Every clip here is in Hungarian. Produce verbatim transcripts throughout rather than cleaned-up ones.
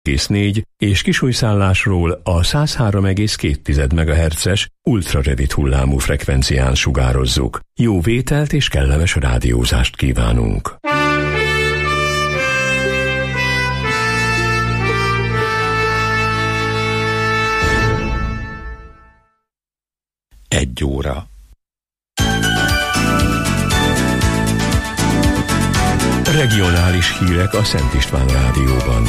egész négy és Kisújszállásról a száz három egész két megahertzes ultrarövid hullámú frekvencián sugározzuk. Jó vételt és kellemes rádiózást kívánunk! Egy óra. Regionális hírek a Szent István Rádióban.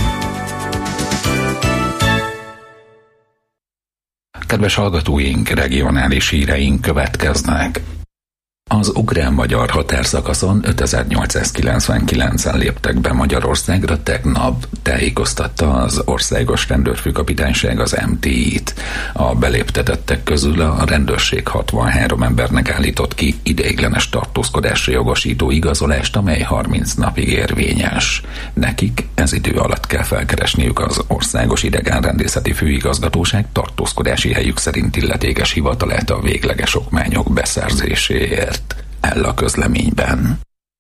Kedves hallgatóink, regionális híreink következnek. Az ukrán-magyar határszakaszon ötezer-nyolcszázkilencvenkilencen léptek be Magyarországra tegnap, tájékoztatta az Országos Rendőrfőkapitányság az em té í-t. A beléptetettek közül a rendőrség hatvanhárom embernek állított ki ideiglenes tartózkodásra jogosító igazolást, amely harminc napig érvényes. Nekik ez idő alatt kell felkeresniük az Országos Idegenrendészeti Főigazgatóság tartózkodási helyük szerint illetékes hivatalát a végleges okmányok beszerzéséért. El a közleményben.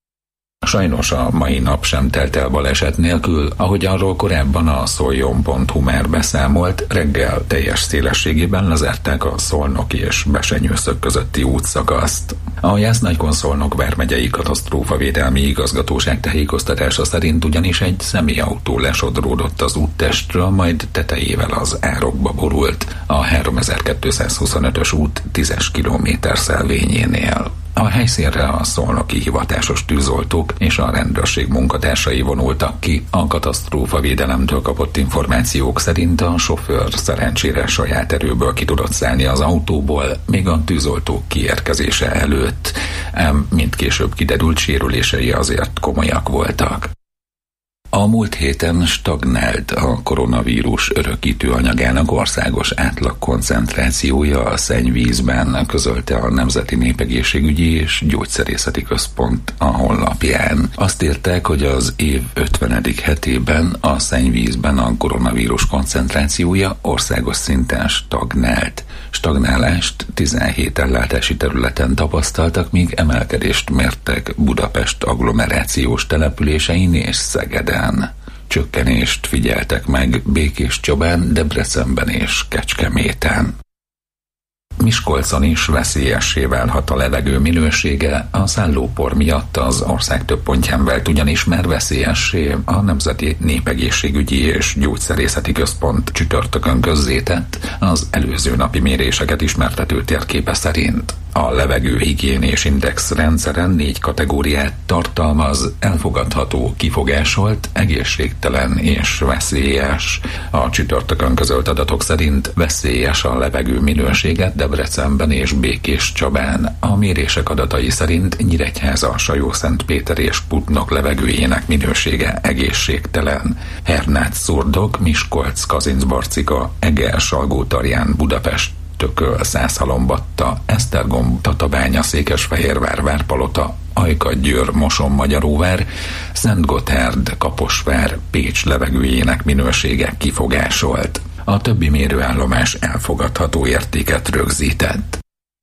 Sajnos a mai nap sem telt el baleset nélkül, ahogy arról korábban a szoljon pont hu már beszámolt, reggel teljes szélességében lezárták a Szolnoki és Besenyőszög közötti útszakaszt. A Jász-Nagykun-Szolnok vármegyei katasztrófavédelmi igazgatóság tájékoztatása szerint ugyanis egy személyautó lesodródott az úttestről, majd tetejével az árokba borult a háromezer-kétszázhuszonötös út tízes kilométer szelvényénél. A helyszínre a szolnoki hivatásos tűzoltók és a rendőrség munkatársai vonultak ki. A katasztrófavédelemtől kapott információk szerint a sofőr szerencsére saját erőből ki tudott szállni az autóból, még a tűzoltók kiérkezése előtt, ám mint később kiderült, sérülései azért komolyak voltak. A múlt héten stagnált a koronavírus örökítő anyagának országos átlag koncentrációja a szennyvízben, közölte a Nemzeti Népegészségügyi és Gyógyszerészeti Központ a honlapján. Azt írták, hogy az év ötvenedik hetében a szennyvízben a koronavírus koncentrációja országos szinten stagnált. Stagnálást tizenhét ellátási területen tapasztaltak, míg emelkedést mértek Budapest agglomerációs településein és Szegeden. Csökkenést figyeltek meg Békéscsabán, Debrecenben és Kecskeméten. Miskolcon is veszélyessé válhat a levegő minősége, a szállópor miatt az ország több pontján vált ugyanis már veszélyessé a Nemzeti Népegészségügyi és Gyógyszerészeti Központ csütörtökön közzétett az előző napi méréseket ismertető térképe szerint. A levegőhigiénés index rendszeren négy kategóriát tartalmaz: elfogadható, kifogásolt, egészségtelen és veszélyes. A csütörtökön közölt adatok szerint veszélyes a levegő minőséget Debrecenben és Békéscsabán. A mérések adatai szerint Nyíregyháza, Sajószentpéter és Putnok levegőjének minősége egészségtelen. Hernát-Szurdok, Miskolc, Kazincbarcika, Eger, Salgótarján, Budapest, Tököl, Szászhalombatta, Esztergom, Tatabánya, Székesfehérvár, Várpalota, Ajka, Győr, Moson, Magyaróvár, Szentgotthárd, Kaposvár, Pécs levegőjének minősége kifogásolt. A többi mérőállomás elfogadható értéket rögzített.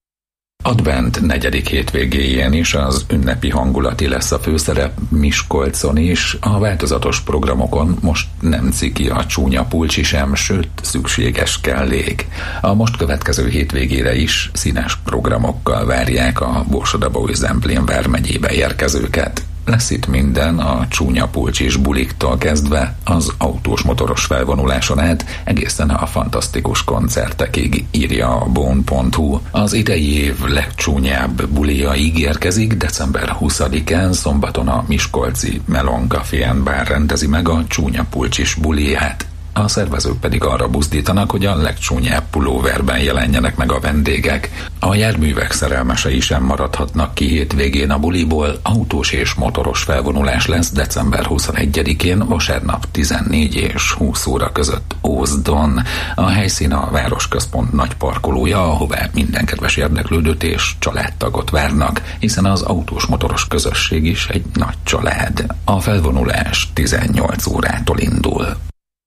Advent negyedik hétvégéjén is az ünnepi hangulati lesz a főszerep Miskolcon is. A változatos programokon most nem ciki a csúnya pulcsi sem, sőt szükséges kellék. A most következő hétvégére is színes programokkal várják a Borsod-Abaúj-Zemplén vármegyébe érkezőket. Lesz itt minden, a csúnya pulcsis buliktól kezdve az autós motoros felvonuláson át egészen a fantasztikus koncertekig, írja a bón pont hu. Az idei év legcsúnyább bulia ígérkezik, december huszadikán szombaton a miskolci Melon Café and Bar rendezi meg a csúnya pulcsis buliját. A szervezők pedig arra buzdítanak, hogy a legcsúnyább pulóverben jelenjenek meg a vendégek. A járművek szerelmesei sem maradhatnak ki hétvégén a buliból, autós és motoros felvonulás lesz december huszonegyedikén, vasárnap tizennégy és húsz óra között Ózdon. A helyszín a városközpont nagy parkolója, ahová minden kedves érdeklődőt és családtagot várnak, hiszen az autós-motoros közösség is egy nagy család. A felvonulás tizennyolc órától indul.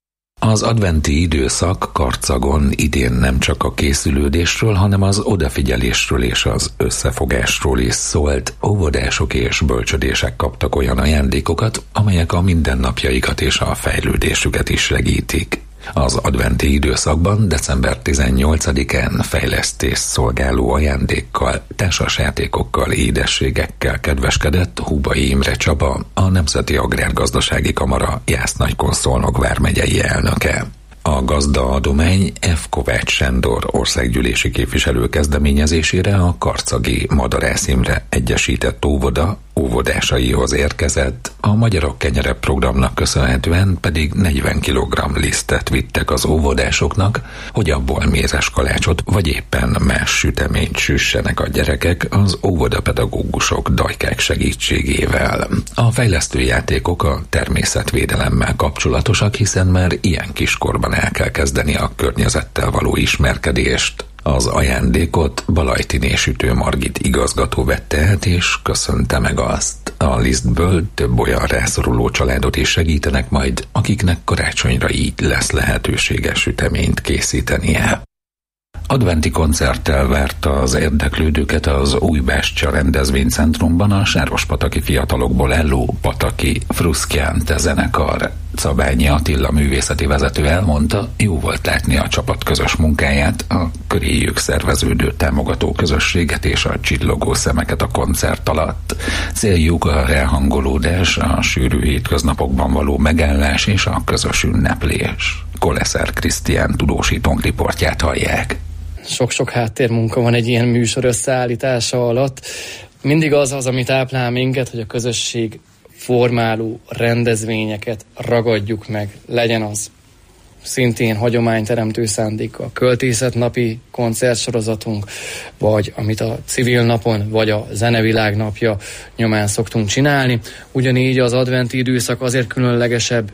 Az adventi időszak Karcagon idén nem csak a készülődésről, hanem az odafigyelésről és az összefogásról is szólt. Óvodások és bölcsödések kaptak olyan ajándékokat, amelyek a mindennapjaikat és a fejlődésüket is segítik. Az adventi időszakban december tizennyolcadikán fejlesztést szolgáló ajándékkal, társasjátékokkal, édességekkel kedveskedett Húbai Imre Csaba, a Nemzeti Agrárgazdasági Kamara Jász-Nagykun-Szolnok vármegyei elnöke. A gazdaadomány F. Kovács Sándor országgyűlési képviselő kezdeményezésére a Karcagi Madarász Imre Egyesített Óvoda óvodásaihoz érkezett, a Magyarok Kenyere programnak köszönhetően pedig negyven kilogramm lisztet vittek az óvodásoknak, hogy abból mézes kalácsot vagy éppen más süteményt süssenek a gyerekek az óvodapedagógusok dajkák segítségével. A fejlesztő játékok a természetvédelemmel kapcsolatosak, hiszen már ilyen kiskorban el kell kezdeni a környezettel való ismerkedést. Az ajándékot Balajtiné Sütő Margit igazgató vette át, és köszönte meg azt. A lisztből több olyan rászoruló családot is segítenek majd, akiknek karácsonyra így lesz lehetőséges süteményt készítenie. Adventi koncerttel várta az érdeklődőket az Újbástya rendezvénycentrumban a sárospataki fiatalokból álló Pataki Fruszkiánte zenekar. Szabányi Attila művészeti vezető elmondta, jó volt látni a csapat közös munkáját, a köréjük szerveződő támogató közösséget és a csillogó szemeket a koncert alatt. Céljuk a ráhangolódás, a sűrű hétköznapokban való megállás és a közös ünneplés. Koleszer Krisztián tudósítónk riportját hallják. Sok-sok háttérmunka van egy ilyen műsor összeállítása alatt. Mindig az az, ami táplál minket, hogy a közösség formáló rendezvényeket ragadjuk meg. Legyen az szintén hagyományteremtő szándéka, költészetnapi koncertsorozatunk, vagy amit a civil napon, vagy a zenevilág napja nyomán szoktunk csinálni. Ugyanígy az adventi időszak azért különlegesebb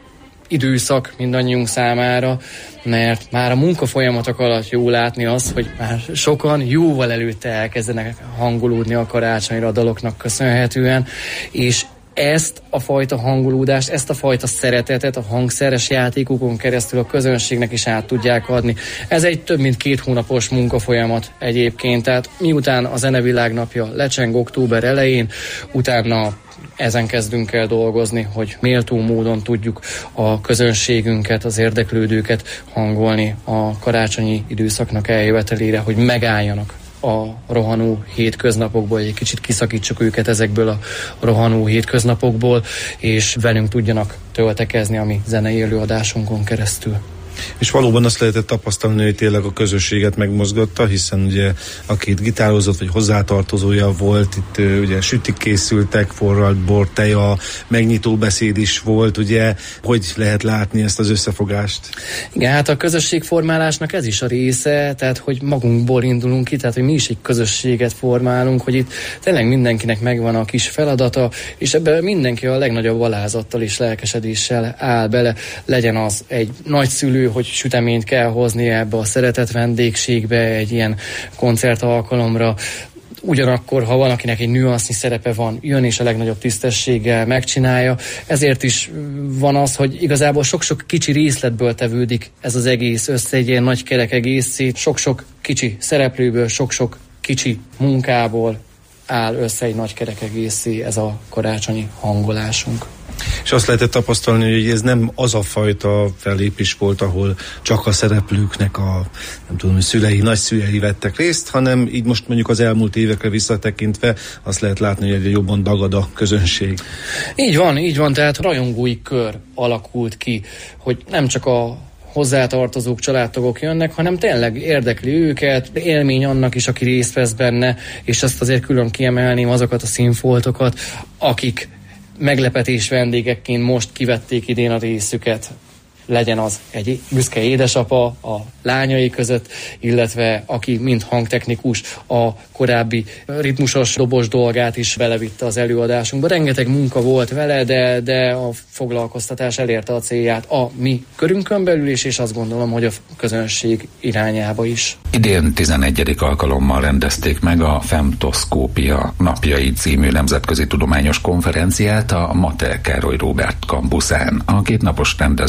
időszak mindannyiunk számára, mert már a munkafolyamatok alatt jó látni az, hogy már sokan jóval előtte elkezdenek hangolódni a karácsonyra a daloknak köszönhetően, és ezt a fajta hangolódást, ezt a fajta szeretetet a hangszeres játékokon keresztül a közönségnek is át tudják adni. Ez egy több mint két hónapos munkafolyamat egyébként, tehát miután a zenevilág napja lecseng október elején, utána ezen kezdünk el dolgozni, hogy méltó módon tudjuk a közönségünket, az érdeklődőket hangolni a karácsonyi időszaknak eljövetelére, hogy megálljanak a rohanó hétköznapokból, egy kicsit kiszakítsuk őket ezekből a rohanó hétköznapokból, és velünk tudjanak töltekezni a mi zenei előadásunkon keresztül. És valóban azt lehetett tapasztalni, hogy tényleg a közösséget megmozgatta, hiszen ugye aki itt gitározott, vagy hozzátartozója volt, itt ugye sütik készültek, forralt bor, teja, megnyitó beszéd is volt, ugye, hogy lehet látni ezt az összefogást? Igen, hát a közösségformálásnak ez is a része, tehát hogy magunkból indulunk ki, tehát hogy mi is egy közösséget formálunk, hogy itt tényleg mindenkinek megvan a kis feladata, és ebben mindenki a legnagyobb alázattal és lelkesedéssel áll bele, legyen az egy nagyszülő, hogy süteményt kell hozni ebbe a szeretett vendégségbe egy ilyen koncertalkalomra. Ugyanakkor, ha van, akinek egy nüansznyi szerepe van, jön és a legnagyobb tisztességgel megcsinálja. Ezért is van az, hogy igazából sok-sok kicsi részletből tevődik ez az egész össze, egy ilyen nagy kerek egészét. Sok-sok kicsi szereplőből, sok-sok kicsi munkából áll össze egy nagy kerek egészé ez a karácsonyi hangolásunk. És azt lehetett tapasztalni, hogy ez nem az a fajta fellépés volt, ahol csak a szereplőknek a nem tudom, szülei, nagyszülei vettek részt, hanem így most mondjuk az elmúlt évekre visszatekintve azt lehet látni, hogy egyre jobban dagad a közönség. Így van, így van, tehát rajongói kör alakult ki, hogy nem csak a hozzátartozók, családtagok jönnek, hanem tényleg érdekli őket, élmény annak is, aki részt vesz benne, és azt azért külön kiemelném azokat a színfoltokat, akik meglepetés vendégekként most kivették idén a részüket. Legyen az egy büszke édesapa a lányai között, illetve aki mint hangtechnikus a korábbi ritmusos dobos dolgát is belevitte az előadásunkba. Rengeteg munka volt vele, de, de a foglalkoztatás elérte a célját a mi körünkön belül is, és azt gondolom, hogy a közönség irányába is. Idén tizenegyedik alkalommal rendezték meg a Femtoszkópia napjai című nemzetközi tudományos konferenciát a Mater Károly Róbert kampuszán. A kétnapos rendezvényen a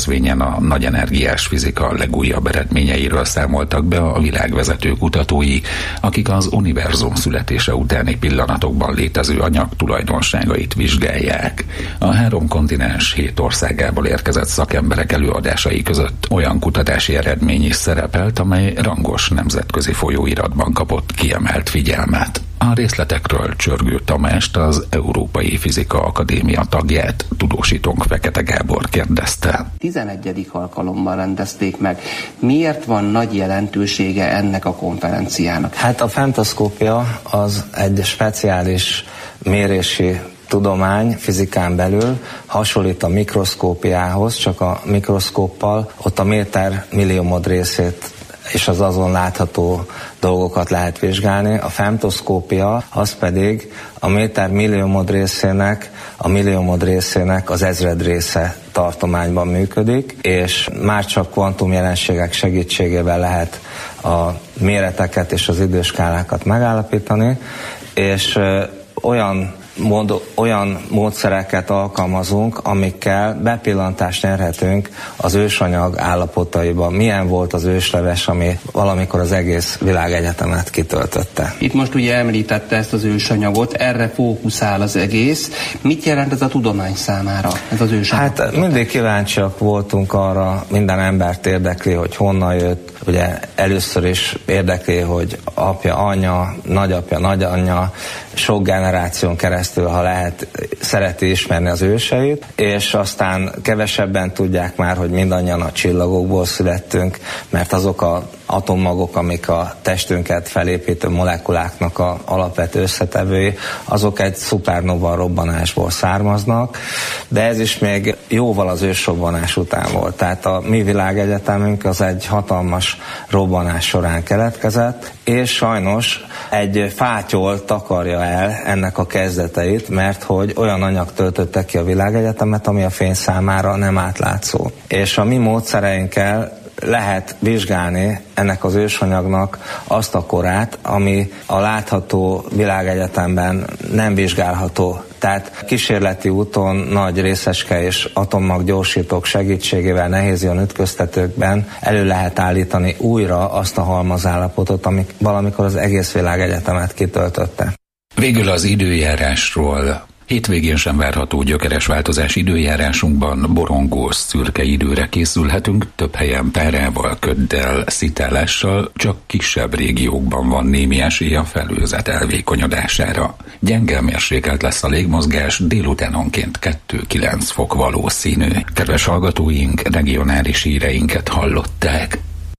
a nagy energiás fizika legújabb eredményeiről számoltak be a világvezető kutatói, akik az univerzum születése utáni pillanatokban létező anyag tulajdonságait vizsgálják. A három kontinens hét országából érkezett szakemberek előadásai között olyan kutatási eredmény is szerepelt, amely rangos nemzetközi folyóiratban kapott kiemelt figyelmet. A részletekről Csörgő Tamást, az Európai Fizika Akadémia tagját, tudósítónk Fekete Gábor kérdezte. tizenegyedik alkalommal rendezték meg. Miért van nagy jelentősége ennek a konferenciának? Hát a femtoszkópia az egy speciális mérési tudomány fizikán belül, hasonlít a mikroszkópiához, csak a mikroszkóppal ott a méter milliómod részét és az azon látható dolgokat lehet vizsgálni. A femtoszkópia az pedig a méter milliómod részének, a milliómod részének az ezred része tartományban működik, és már csak kvantumjelenségek segítségével lehet a méreteket és az időskálákat megállapítani, és olyan Mód, olyan módszereket alkalmazunk, amikkel bepillantást nyerhetünk az ősanyag állapotaiba. Milyen volt az ősleves, ami valamikor az egész világegyetemet kitöltötte. Itt most ugye említette ezt az ősanyagot, erre fókuszál az egész. Mit jelent ez a tudomány számára, ez az ősanyag? Hát mindig kíváncsiak voltunk arra, minden embert érdekli, hogy honnan jött. Ugye először is érdekli, hogy apja, anya, nagyapja, nagyanyja, sok generáción keresztül, ha lehet, szereti ismerni az őseit, és aztán kevesebben tudják már, hogy mindannyian a csillagokból születtünk, mert azok az atommagok, amik a testünket felépítő molekuláknak a alapvető összetevői, azok egy szupernova robbanásból származnak, de ez is még jóval az ősrobbanás után volt. Tehát a mi világegyetemünk az egy hatalmas robbanás során keletkezett, és sajnos egy fátyol takarja el ennek a kezdeteit, mert hogy olyan anyag töltötte ki a világegyetemet, ami a fény számára nem átlátszó. És a mi módszereinkkel lehet vizsgálni ennek az ősanyagnak azt a korát, ami a látható világegyetemben nem vizsgálható. Tehát kísérleti úton nagy részecske és atommag gyorsítók segítségével nehézion ütköztetőkben elő lehet állítani újra azt a halmazállapotot, ami valamikor az egész világegyetemet kitöltötte. Végül az időjárásról. Hétvégén sem várható gyökeres változás időjárásunkban, borongós, szürke időre készülhetünk, több helyen párával, köddel, szitálással, csak kisebb régiókban van némi esély a felhőzet elvékonyodására. Gyenge mérsékelt lesz a légmozgás, délutánonként kettő-kilenc fok valószínű. Kedves hallgatóink, regionális híreinket hallották.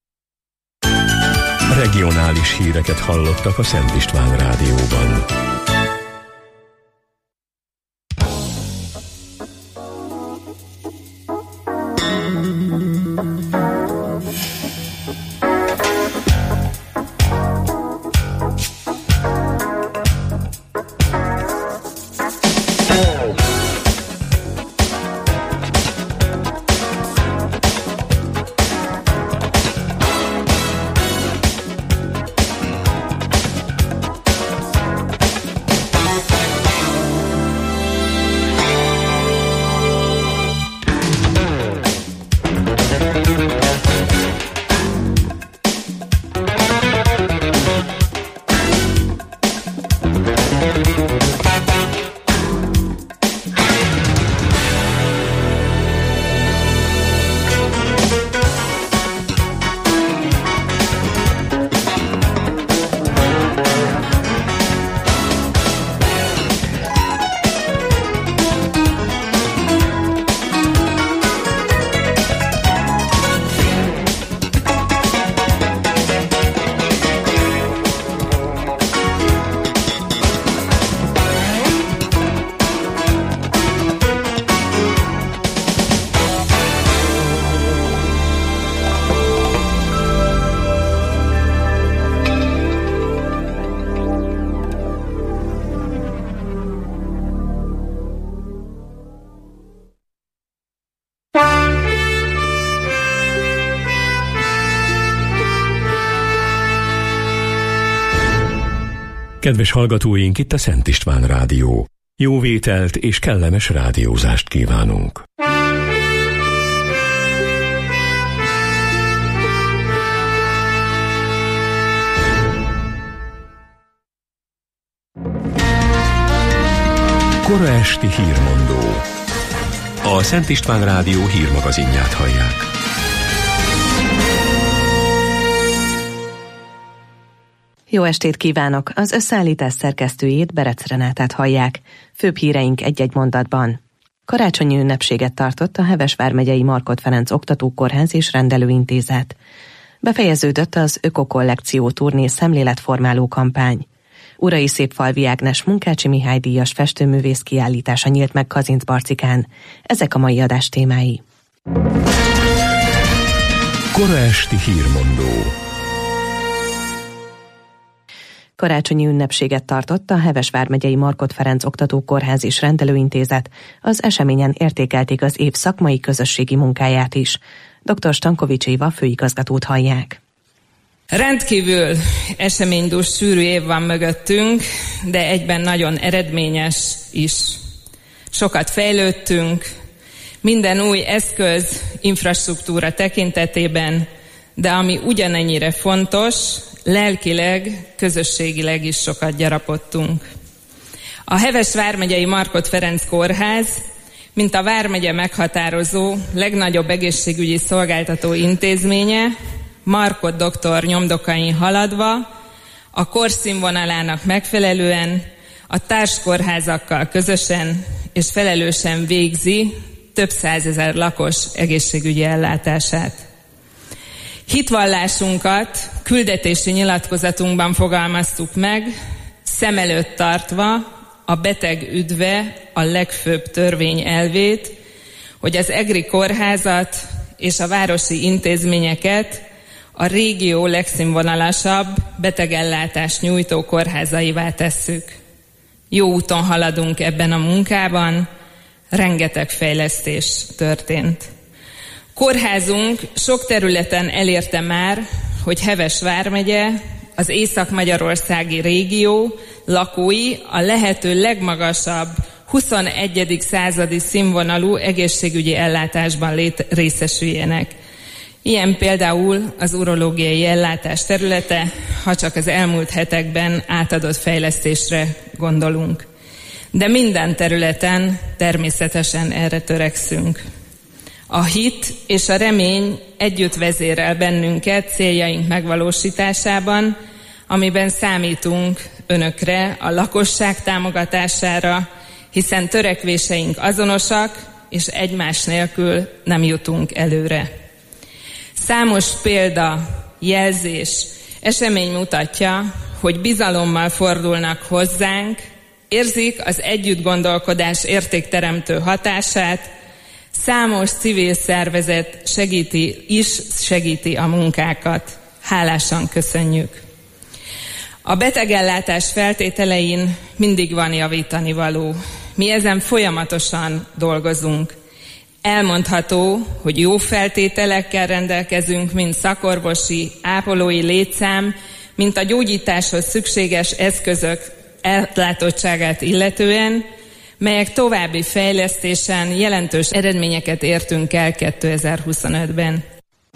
Regionális híreket hallottak a Szent István Rádióban. Kedves hallgatóink, itt a Szent István Rádió. Jó vételt és kellemes rádiózást kívánunk. Kora esti hírmondó. A Szent István Rádió hírmagazinját hallják. Jó estét kívánok! Az összeállítás szerkesztőjét, Berec Renátát hallják. Főbb híreink egy-egy mondatban. Karácsonyi ünnepséget tartott a Heves vármegyei Markhot Ferenc Oktatókórház és Rendelőintézet. Befejeződött az Ökokollekció turné szemléletformáló kampány. Urai Szépfalvi Ágnes Munkácsi Mihály díjas festőművész kiállítása nyílt meg Kazincbarcikán. Ezek a mai adás témái. Kora esti hírmondó. Karácsonyi ünnepséget tartott a Heves vármegyei Markhot Ferenc Oktatókórház és Rendelőintézet. Az eseményen értékelték az év szakmai közösségi munkáját is. dr. Stankovics Éva főigazgatót hallják. Rendkívül eseménydús, sűrű év van mögöttünk, de egyben nagyon eredményes is. Sokat fejlődtünk, minden új eszköz, infrastruktúra tekintetében, de ami ugyanennyire fontos, lelkileg, közösségileg is sokat gyarapodtunk. A Heves vármegyei Markhot Ferenc Kórház, mint a vármegye meghatározó, legnagyobb egészségügyi szolgáltató intézménye, Markhot doktor nyomdokain haladva, a korszínvonalának megfelelően, a társkórházakkal közösen és felelősen végzi több százezer lakos egészségügyi ellátását. Hitvallásunkat küldetési nyilatkozatunkban fogalmaztuk meg, szem előtt tartva a beteg üdve a legfőbb törvény elvét, hogy az egri kórházat és a városi intézményeket a régió legszínvonalasabb betegellátást nyújtó kórházaivá tesszük. Jó úton haladunk ebben a munkában, rengeteg fejlesztés történt. Kórházunk sok területen elérte már, hogy Heves vármegye, az észak-magyarországi régió lakói a lehető legmagasabb huszonegyedik századi színvonalú egészségügyi ellátásban lét- részesüljenek. Ilyen például az urológiai ellátás területe, ha csak az elmúlt hetekben átadott fejlesztésre gondolunk. De minden területen természetesen erre törekszünk. A hit és a remény együtt vezérel bennünket céljaink megvalósításában, amiben számítunk önökre, a lakosság támogatására, hiszen törekvéseink azonosak, és egymás nélkül nem jutunk előre. Számos példa, jelzés, esemény mutatja, hogy bizalommal fordulnak hozzánk, érzik az együttgondolkodás értékteremtő hatását, számos civil szervezet segíti, is segíti a munkákat. Hálásan köszönjük. A betegellátás feltételein mindig van javítani való. Mi ezen folyamatosan dolgozunk. Elmondható, hogy jó feltételekkel rendelkezünk, mint szakorvosi, ápolói létszám, mint a gyógyításhoz szükséges eszközök ellátottságát illetően, melyek további fejlesztésen jelentős eredményeket értünk el kétezer-huszonötben.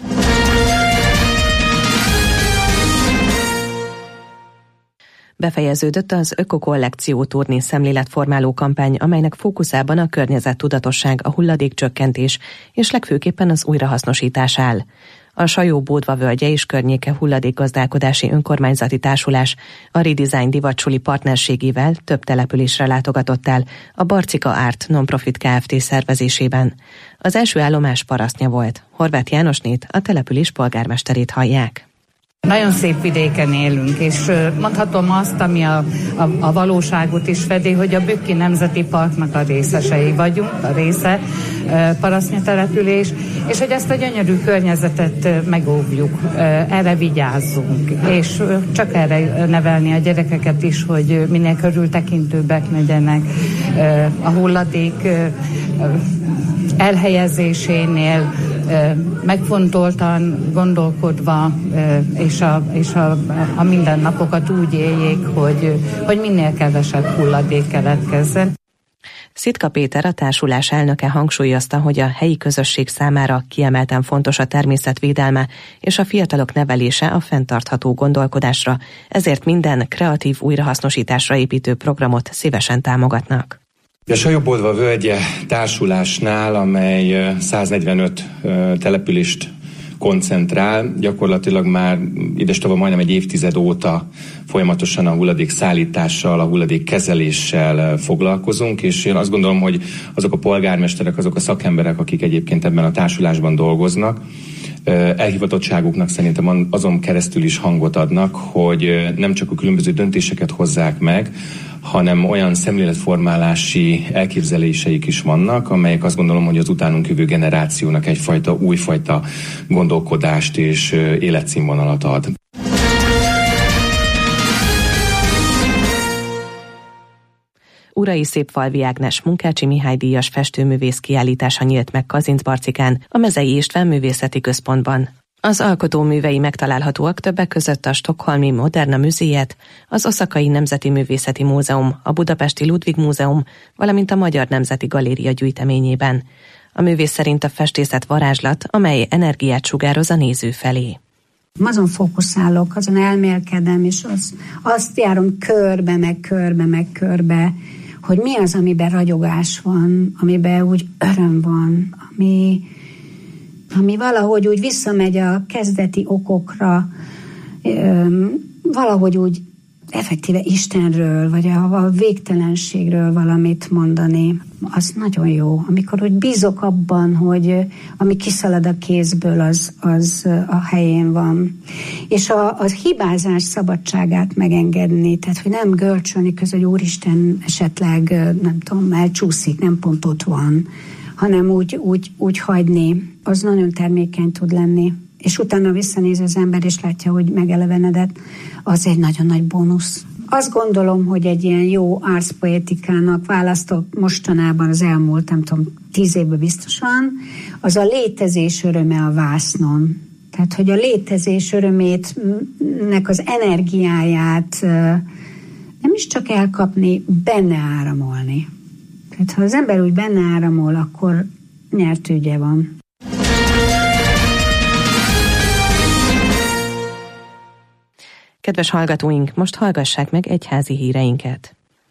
Befejeződött az Ökokollekció turné szemléletformáló kampány, amelynek fókuszában a környezettudatosság, a hulladékcsökkentés és legfőképpen az újrahasznosítás áll. A Sajó-Bódva völgye és környéke hulladékgazdálkodási önkormányzati társulás a Redesign divacsuli partnerségével több településre látogatott el a Barcika Art Nonprofit Kft. Szervezésében. Az első állomás Parasztnya volt. Horváth Jánosnét, a település polgármesterét hallják. Nagyon szép vidéken élünk, és mondhatom azt, ami a, a, a valóságot is fedi, hogy a Bükki Nemzeti Parknak a részesei vagyunk, a része Parasztnya település, és hogy ezt a gyönyörű környezetet megóvjuk, erre vigyázzunk, és csak erre nevelni a gyerekeket is, hogy minél körültekintőbbek legyenek a hulladék elhelyezésénél, megfontoltan gondolkodva, és a, és a, a mindennapokat úgy éljék, hogy, hogy minél kevesebb hulladék keletkezzen. Szitka Péter, a társulás elnöke hangsúlyozta, hogy a helyi közösség számára kiemelten fontos a természetvédelme és a fiatalok nevelése a fenntartható gondolkodásra, ezért minden kreatív újrahasznosításra építő programot szívesen támogatnak. A Sajó-Bodva völgye társulásnál, amely száznegyvenöt települést koncentrál, gyakorlatilag már idestova majdnem egy évtized óta folyamatosan a hulladék szállítással, a hulladék kezeléssel foglalkozunk, és én azt gondolom, hogy azok a polgármesterek, azok a szakemberek, akik egyébként ebben a társulásban dolgoznak, elhivatottságuknak szerintem azon keresztül is hangot adnak, hogy nem csak a különböző döntéseket hozzák meg, hanem olyan szemléletformálási elképzeléseik is vannak, amelyek azt gondolom, hogy az utánunk jövő generációnak egyfajta újfajta gondolkodást és életszínvonalat ad. Urai Szépfalvi Ágnes Munkácsi Mihály díjas festőművész kiállítása nyílt meg Kazincbarcikán, a Mezei István Művészeti Központban. Az alkotóművei megtalálhatóak többek között a Stockholmi Moderna Műzéjét, az Oszakai Nemzeti Művészeti Múzeum, a Budapesti Ludwig Múzeum, valamint a Magyar Nemzeti Galéria gyűjteményében. A művész szerint a festészet varázslat, amely energiát sugároz a néző felé. Azon fókuszálok, azon elmélkedem, és az, azt járom körbe, meg körbe, meg körbe, hogy mi az, amiben ragyogás van, amiben úgy öröm van, ami, ami valahogy úgy visszamegy a kezdeti okokra, valahogy úgy effektíve Istenről, vagy a, a végtelenségről valamit mondani, az nagyon jó. Amikor úgy bízok abban, hogy ami kiszalad a kézből, az, az a helyén van. És a, a hibázás szabadságát megengedni, tehát hogy nem görcsölni közül, hogy Úristen esetleg, nem tudom, elcsúszik, nem pont ott van, hanem úgy, úgy, úgy hagyni, az nagyon termékeny tud lenni. És utána visszanéz az ember, és látja, hogy megelevenedett, az egy nagyon nagy bónusz. Azt gondolom, hogy egy ilyen jó arszpoetikának választott mostanában az elmúlt, nem tudom, tíz évben biztosan, az a létezés öröme a vásznon. Tehát, hogy a létezés örömét, nek az energiáját nem is csak elkapni, benne áramolni. Tehát, ha az ember úgy benne áramol, akkor nyert ügye van. Kedves hallgatóink, most hallgassák meg egyházi híreinket.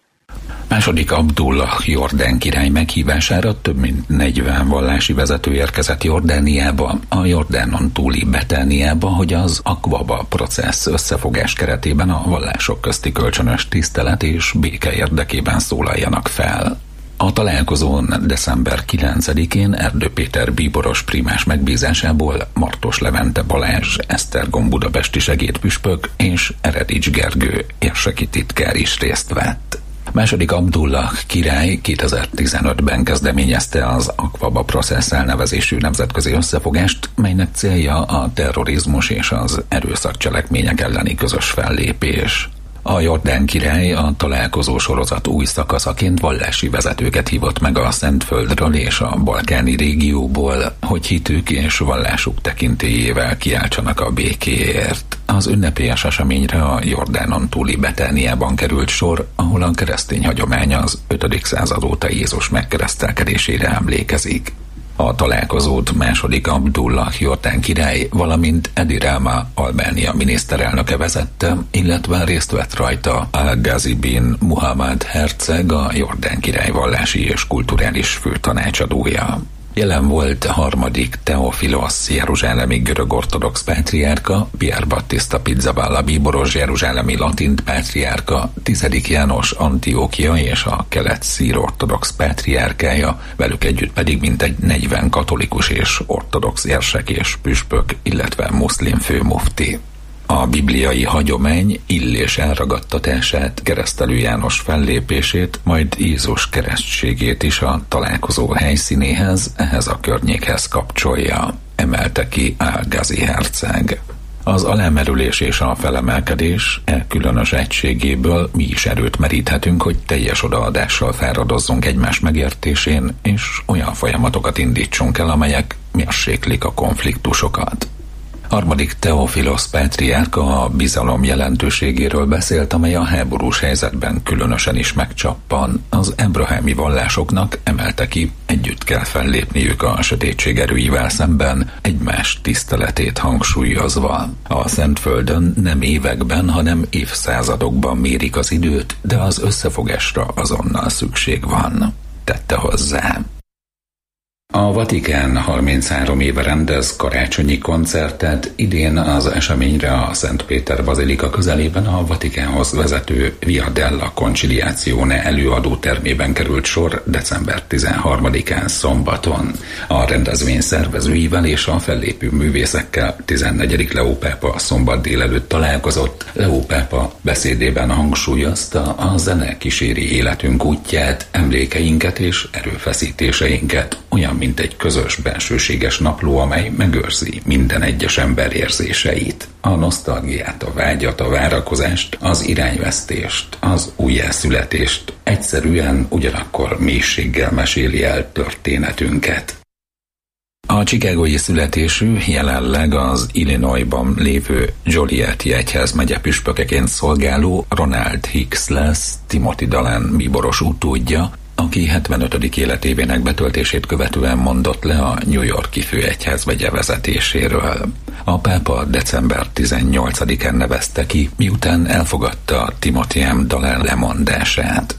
Második Abdullah Jordán király meghívására több mint negyven vallási vezető érkezett Jordániába, a Jordánon túli Betániába, hogy az Akvaba processz összefogás keretében a vallások közti kölcsönös tisztelet és béke érdekében szólaljanak fel. A találkozón december kilencedikén Erdő Péter bíboros primás megbízásából Martos Levente Balázs, Esztergom budapesti segédpüspök és Eredics Gergő érseki titkár is részt vett. Második Abdullah király kétezer-tizenötben kezdeményezte az Akvaba processz elnevezésű nemzetközi összefogást, melynek célja a terrorizmus és az erőszakcselekmények elleni közös fellépés. A Jordán király a találkozó sorozat új szakaszaként vallási vezetőket hívott meg a Szentföldről és a balkáni régióból, hogy hitük és vallásuk tekintélyével kiáltsanak a békéért. Az ünnepélyes eseményre a Jordánon túli Betániában került sor, ahol a keresztény hagyomány az ötödik század óta Jézus megkeresztelkedésére emlékezik. A találkozót második Abdullah Jordán király, valamint Edi Rama Albánia miniszterelnöke vezette, illetve részt vett rajta Al-Ghazi bin Muhammad herceg, a Jordán király vallási és kulturális főtanácsadója. Jelen volt a harmadik Teofilosz jeruzsálemi görög-ortodox pátriárka, Pierre Battista Pizzaballa bíboros jeruzsálemi latint pátriárka, tizedik János Antiókia és a kelet-szír ortodox pátriárkája, velük együtt pedig mintegy negyven katolikus és ortodox érsek és püspök, illetve muszlim főmufti. A bibliai hagyomány Illés elragadtatását, Keresztelő János fellépését, majd Jézus keresztségét is a találkozó helyszínéhez, ehhez a környékhez kapcsolja, emelte ki Al-Ghazi herceg. Az alámerülés és a felemelkedés e különös egységéből mi is erőt meríthetünk, hogy teljes odaadással fáradozzunk egymás megértésén, és olyan folyamatokat indítsunk el, amelyek mérséklik a konfliktusokat. Harmadik Teofilosz pátriárka a bizalom jelentőségéről beszélt, amely a háborús helyzetben különösen is megcsappan. Az abrahámi vallásoknak, emelte ki, együtt kell fellépniük a sötétség erőivel szemben, egymás tiszteletét hangsúlyozva. A Szentföldön nem években, hanem évszázadokban mérik az időt, de az összefogásra azonnal szükség van. tette hozzá. A Vatikán harminchárom éve rendez karácsonyi koncertet, idén az eseményre a Szent Péter Bazilika közelében a Vatikánhoz vezető Via della Conciliazione előadó termében került sor december tizenharmadikán szombaton. A rendezvény szervezőivel és a fellépő művészekkel tizennegyedik Leó pápa szombat délelőtt találkozott. Leó pápa beszédében hangsúlyozta, a zene kíséri életünk útját, emlékeinket és erőfeszítéseinket, olyan, mint egy közös bensőséges napló, amely megőrzi minden egyes ember érzéseit. A nosztalgiát, a vágyat, a várakozást, az irányvesztést, az újjászületést, egyszerűen ugyanakkor mélységgel meséli el történetünket. A chicagói születésű, jelenleg az Illinoisban lévő Jolieti egyházmegye püspökeként szolgáló Ronald Hicks lesz Timothy Dolan bíboros utódja, aki hetvenötödik életévének betöltését követően mondott le a New York-i főegyházmegye vezetéséről. A pápa december tizennyolcadikán nevezte ki, miután elfogadta Timothy M. Dolan lemondását.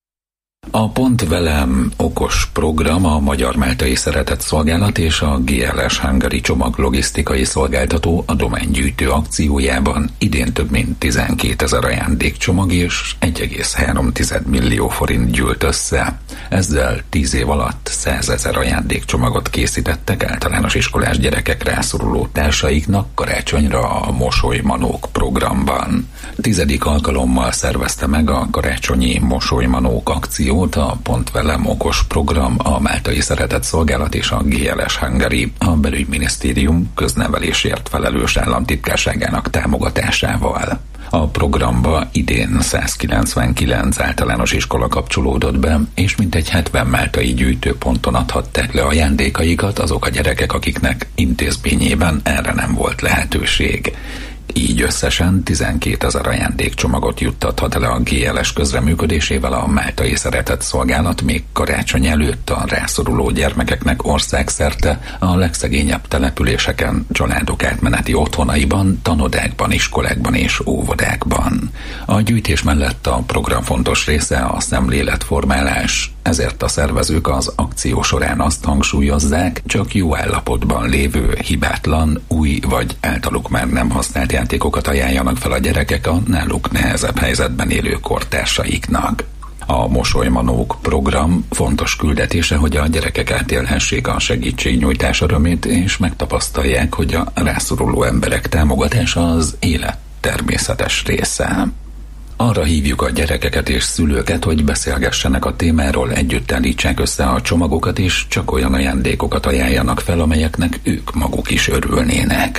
A Pont Velem okos program, a Magyar Máltai Szeretett Szolgálat és a gé el es Hungary csomaglogisztikai szolgáltató adománygyűjtő akciójában idén több mint tizenkétezer ajándékcsomag és egy egész három millió forint gyűlt össze. Ezzel tíz év alatt százezer ajándékcsomagot készítettek általános iskolás gyerekek rászoruló társaiknak karácsonyra a Mosolymanók programban. Tizedik alkalommal szervezte meg a karácsonyi Mosolymanók akció a Pont Velem okos program, a Máltai Szeretett Szolgálat és a gé el es Hungary, a Belügyminisztérium köznevelésért felelős államtitkárságának támogatásával. A programba idén százkilencvenkilenc általános iskola kapcsolódott be, és mintegy hetven máltai gyűjtőponton adhatták le ajándékaikat azok a gyerekek, akiknek intézményében erre nem volt lehetőség. Így összesen tizenkétezer ajándékcsomagot juttathat le a gé el es közreműködésével a Máltai Szeretett Szolgálat még karácsony előtt a rászoruló gyermekeknek országszerte a legszegényebb településeken, családok átmeneti otthonaiban, tanodákban, iskolákban és óvodákban. A gyűjtés mellett a program fontos része a szemléletformálás, ezért a szervezők az akció során azt hangsúlyozzák, csak jó állapotban lévő, hibátlan, új vagy általuk már nem használt játékokat ajánljanak fel a gyerekek a náluk nehezebb helyzetben élő kortársaiknak. A Mosolymanók program fontos küldetése, hogy a gyerekek átélhessék a segítségnyújtás örömét, és megtapasztalják, hogy a rászoruló emberek támogatása az élet természetes része. Arra hívjuk a gyerekeket és szülőket, hogy beszélgessenek a témáról, együtt állítsák össze a csomagokat, és csak olyan ajándékokat ajánljanak fel, amelyeknek ők maguk is örülnének.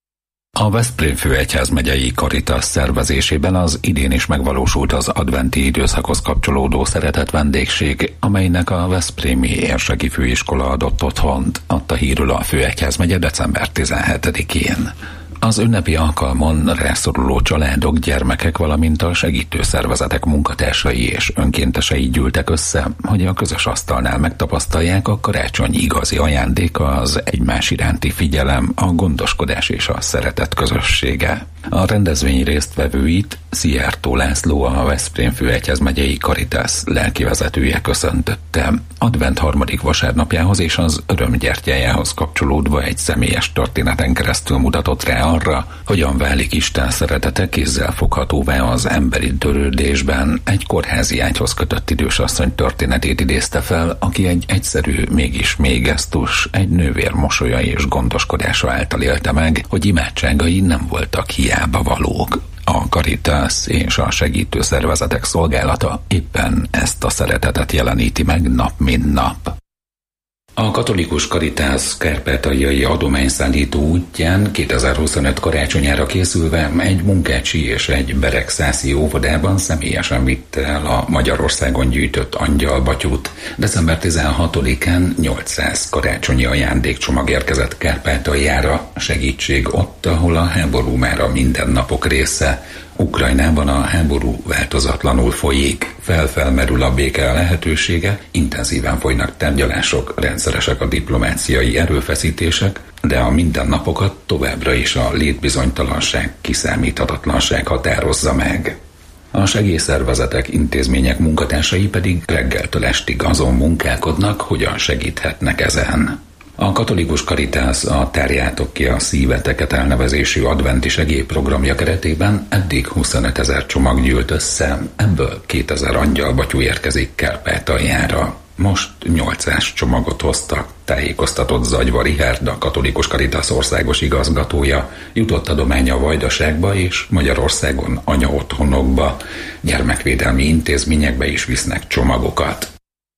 A Veszprém főegyházmegyei Caritas szervezésében az idén is megvalósult az adventi időszakhoz kapcsolódó szeretett vendégség, amelynek a Veszprémi Érseki Főiskola adott otthont, adta hírül a főegyházmegye december tizenhetedikén. Az ünnepi alkalmon rászoruló családok, gyermekek, valamint a segítő szervezetek munkatársai és önkéntesei gyűltek össze, hogy a közös asztalnál megtapasztalják, a karácsony igazi ajándéka az egymás iránti figyelem, a gondoskodás és a szeretet közössége. A rendezvény résztvevőit Szijjártó László, a Veszprém főegyházmegyei Caritas lelkivezetője köszöntötte. Advent harmadik vasárnapjához és az örömgyertyájához kapcsolódva egy személyes történeten keresztül mutatott rá arra, hogyan válik Isten szeretete kézzelfoghatóvá az emberi törődésben. Egy kórházi ágyhoz kötött idősasszony történetét idézte fel, aki egy egyszerű, mégis mély gesztus, egy nővér mosolya és gondoskodása által élte meg, hogy imádságai nem voltak hiába valók. A Caritas és a segítő szervezetek szolgálata éppen ezt a szeretetet jeleníti meg nap mint nap. A katolikus Caritas kárpátaljai adományszállító útján kétezer-huszonöt karácsonyára készülve egy munkácsi és egy beregszászi óvodában személyesen vitte el a Magyarországon gyűjtött angyalbatyút. december tizenhatodikán nyolcszáz karácsonyi ajándékcsomag érkezett Kárpátaljára, segítség ott, ahol a háború már a mindennapok része. Ukrajnában a háború változatlanul folyik, felfelmerül a béke lehetősége, intenzíven folynak tárgyalások, rendszeresek a diplomáciai erőfeszítések, de a mindennapokat továbbra is a létbizonytalanság, kiszámíthatatlanság határozza meg. A segélyszervezetek, intézmények munkatársai pedig reggeltől estig azon munkálkodnak, hogyan segíthetnek ezen. A Katolikus Caritas a Tárjátok ki a szíveteket elnevezésű adventi segélyprogramja keretében eddig huszonöt ezer csomag gyűlt össze, ebből kétezer angyalbatyú érkezik Kárpátaljára. Most nyolcszáz csomagot hoztak, tájékoztatott Zagyva Richárd, a Katolikus Caritas országos igazgatója. Jutott adománya Vajdaságba és Magyarországon anyaotthonokba, gyermekvédelmi intézményekbe is visznek csomagokat.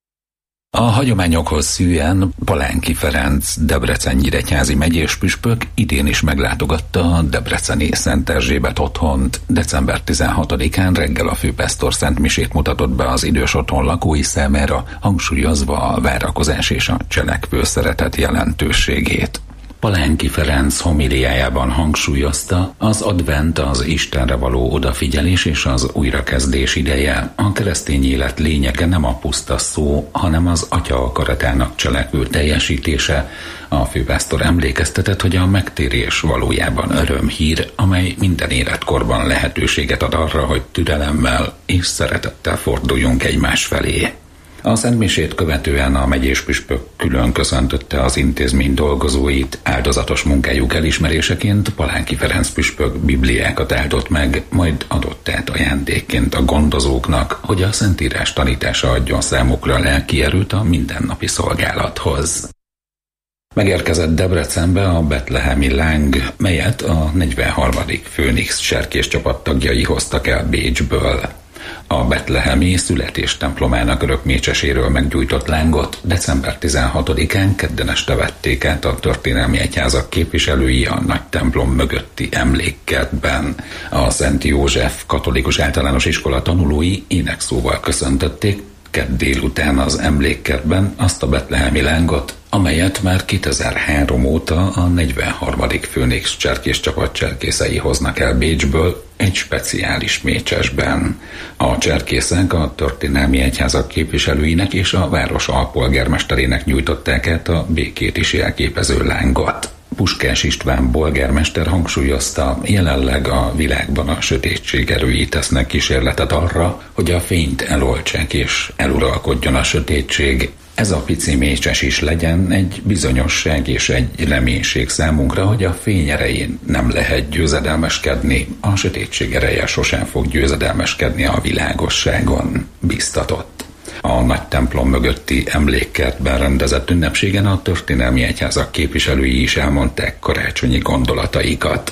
A hagyományokhoz szűen Palánki Ferenc, Debrecen-Nyíregyházi megyés püspök idén is meglátogatta a debreceni Szent Erzsébet otthont. december tizenhatodikán reggel a főpásztor szentmisét mutatott be az idős otthon lakói számára, hangsúlyozva a várakozás és a cselekvő szeretet jelentőségét. Palánki Ferenc homiliájában hangsúlyozta, az advent az Istenre való odafigyelés és az újrakezdés ideje. A keresztény élet lényege nem a puszta szó, hanem az Atya akaratának cselekvő teljesítése. A főpásztor emlékeztetett, hogy a megtérés valójában örömhír, amely minden életkorban lehetőséget ad arra, hogy türelemmel és szeretettel forduljunk egymás felé. A szentmisét követően a megyés püspök külön köszöntötte az intézmény dolgozóit, áldozatos munkájuk elismeréseként Palánki Ferenc püspök bibliákat áldott meg, majd adott át ajándékként a gondozóknak, hogy a Szentírás tanítása adjon számukra lelki erőt a mindennapi szolgálathoz. Megérkezett Debrecenbe a betlehemi láng, melyet a negyvenharmadik Főnix serkés csapat tagjai hoztak el Bécsből. A betlehemi születés templomának örökmécseséről meggyújtott lángot december tizenhatodikán kedden este vették át a történelmi egyházak képviselői a nagy templom mögötti emlékkertben. A Szent József katolikus általános iskola tanulói énekszóval köszöntötték kedd délután az emlékkertben azt a betlehemi lángot, amelyet már kétezer-három óta a negyvenharmadik Főnix cserkés csapat cserkészei hoznak el Bécsből egy speciális mécsesben. A cserkészek a történelmi egyházak képviselőinek és a város alpolgármesterének nyújtották át a békét is jelképező lángot. Puskás István polgármester hangsúlyozta, jelenleg a világban a sötétség erői tesznek kísérletet arra, hogy a fényt eloltsák és eluralkodjon a sötétség. Ez a pici mécses is legyen egy bizonyosság és egy reménység számunkra, hogy a fény erején nem lehet győzedelmeskedni, a sötétség ereje sosem fog győzedelmeskedni a világosságon, biztatott. A nagy templom mögötti emlékkertben rendezett ünnepségen a történelmi egyházak képviselői is elmondták karácsonyi gondolataikat.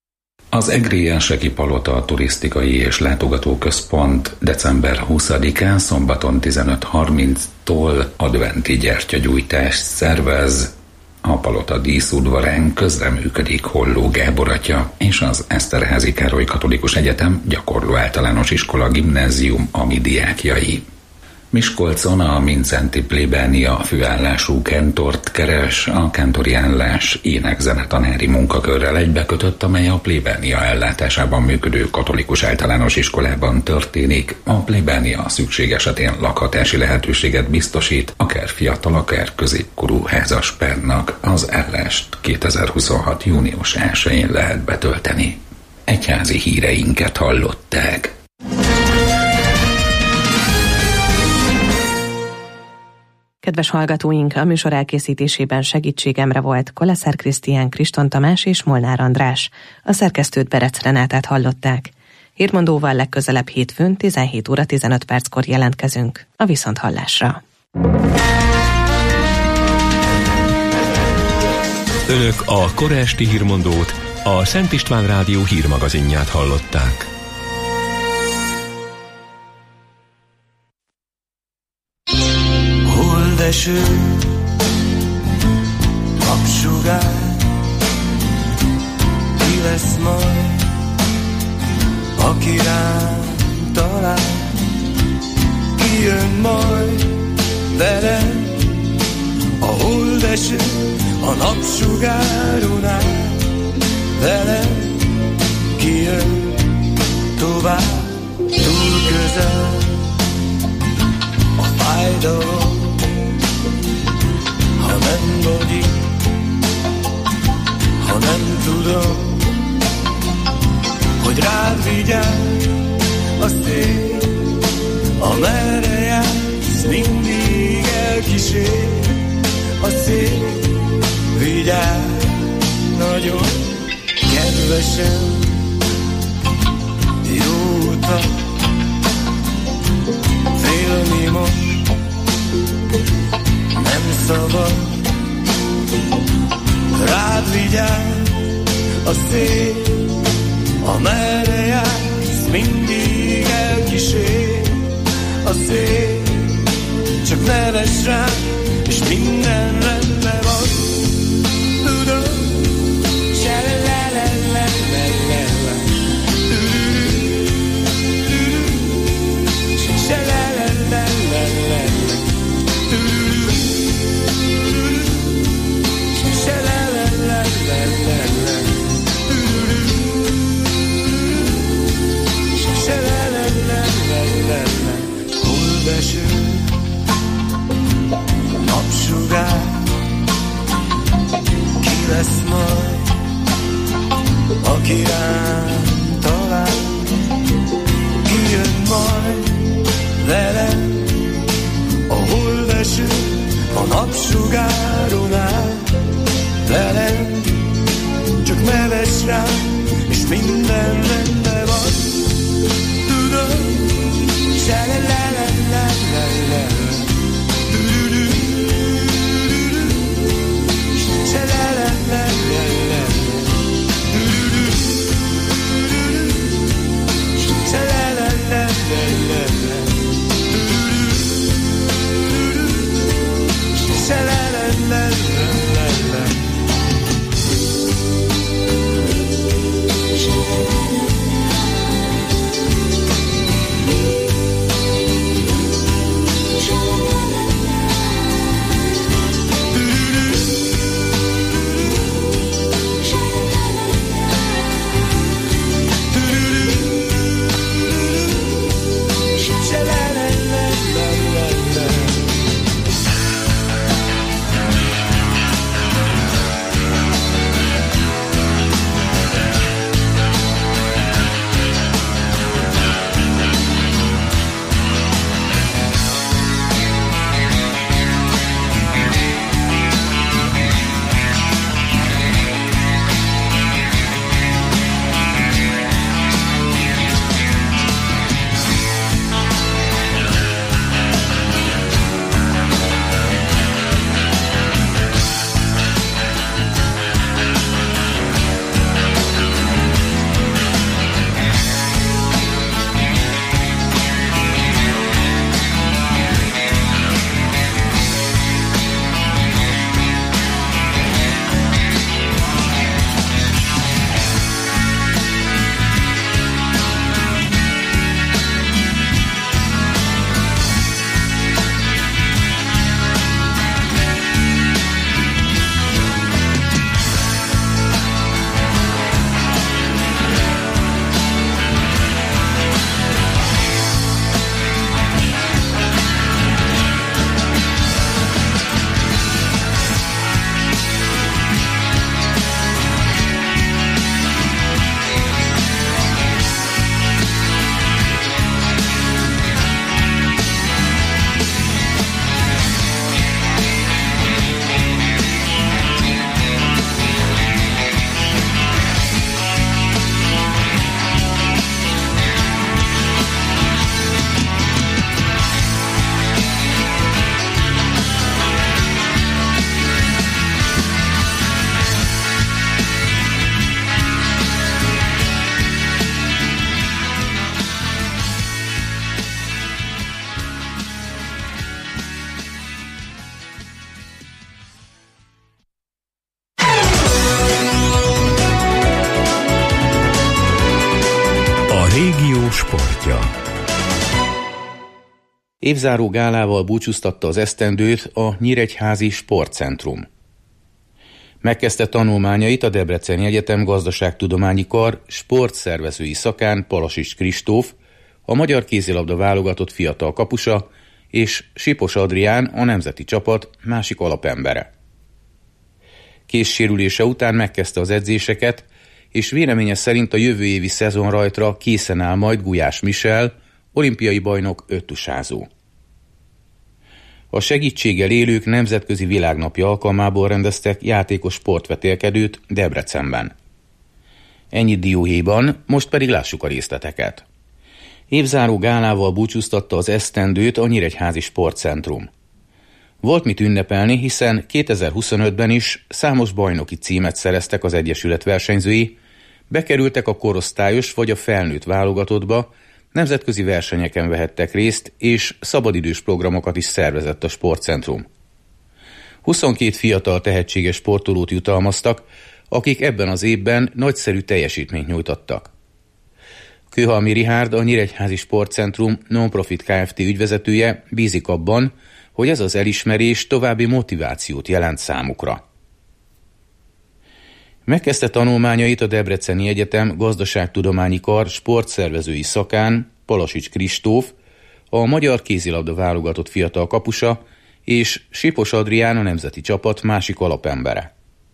Az Egri-Jelseki Palota turisztikai és látogatóközpont december huszadikán szombaton tizenöt harminctól adventi gyertyagyújtást szervez. A Palota díszudvarán közreműködik Holló Gábor atya és az Eszterházy Károly Katolikus Egyetem gyakorló általános iskola gimnázium ami diákjai. Miskolcon a Mincenti plébánia főállású kentort keres, a kentori állás ének-zenetanári munkakörrel egybekötött, amely a plébánia ellátásában működő katolikus általános iskolában történik. A plébánia szükség esetén lakhatási lehetőséget biztosít, akár fiatal, akár középkorú házaspárnak. Az állást kétezer-huszonhat június elsején lehet betölteni. Egyházi híreinket hallották. Kedves hallgatóink, a műsor elkészítésében segítségemre volt Koleszár Krisztián, Kriston Tamás és Molnár András. A szerkesztőt Berec Renátát hallották. Hírmondóval legközelebb hétfőn tizenhét óra tizenöt perckor jelentkezünk. A viszonthallásra. Önök a kora esti hírmondót, a Szent István Rádió hírmagazinját hallották. Eső, napsugár, ki lesz majd, aki rám talál, ki jön majd velem, a holdeső, a napsugáron át, velem, ki jön tovább, túl közel, a fájdalom. Ha nem vagy itt, ha nem tudom, hogy rád vigyázz, a szél, amerre jársz, mindig elkísér. A szél, vigyázz, nagyon kedvesen, jó utat, félni most nem szabad. Rád vigyázz, a szél, amerre jársz, mindig elkísér. A szél, csak neves rám, és minden rendben van. Tudom, se le le le le le le le, se le le le le le le, se le le le le le le, se le le le le le le. Holdeső, napsugár, ki lesz majd, aki rám talál, ki jön majd velem, a holdeső, a napsugáron áll velem, csak neves rám, és minden rendben van. Tudom, se le le le le le le, se le le le le le, se le le le le le, se le le le le le. sportja. Évzáró gálával búcsúztatta az esztendőt a Nyíregyházi Sportcentrum. Megkezdte tanulmányait a Debreceni Egyetem Gazdaságtudományi Kar sportszervezői szakán Palasics Kristóf, a magyar kézilabda válogatott fiatal kapusa, és Sipos Adrián, a nemzeti csapat másik alapembere. Kézsérülése után megkezdte az edzéseket, és véleménye szerint a jövő évi szezonrajtra készen áll majd Gulyás Michel, olimpiai bajnok öttusázó. A segítséggel élők nemzetközi világnapja alkalmából rendeztek játékos sportvetélkedőt Debrecenben. Ennyit dióhéjban, most pedig lássuk a részleteket. Évzáró gálával búcsúztatta az esztendőt a Nyíregyházi Sportcentrum. Volt mit ünnepelni, hiszen kétezer-huszonötben is számos bajnoki címet szereztek az egyesület versenyzői, bekerültek a korosztályos vagy a felnőtt válogatottba, nemzetközi versenyeken vehettek részt, és szabadidős programokat is szervezett a sportcentrum. huszonkét fiatal tehetséges sportolót jutalmaztak, akik ebben az évben nagyszerű teljesítményt nyújtottak. Kőhalmi Richárd, a Nyíregyházi Sportcentrum Non-Profit Kft. Ügyvezetője bízik abban, hogy ez az elismerés további motivációt jelent számukra. Megkezdte tanulmányait a Debreceni Egyetem Gazdaságtudományi Kar sportszervezői szakán Palasics Kristóf, a magyar kézilabda válogatott fiatal kapusa, és Sipos Adrián, a nemzeti csapat másik alapembere.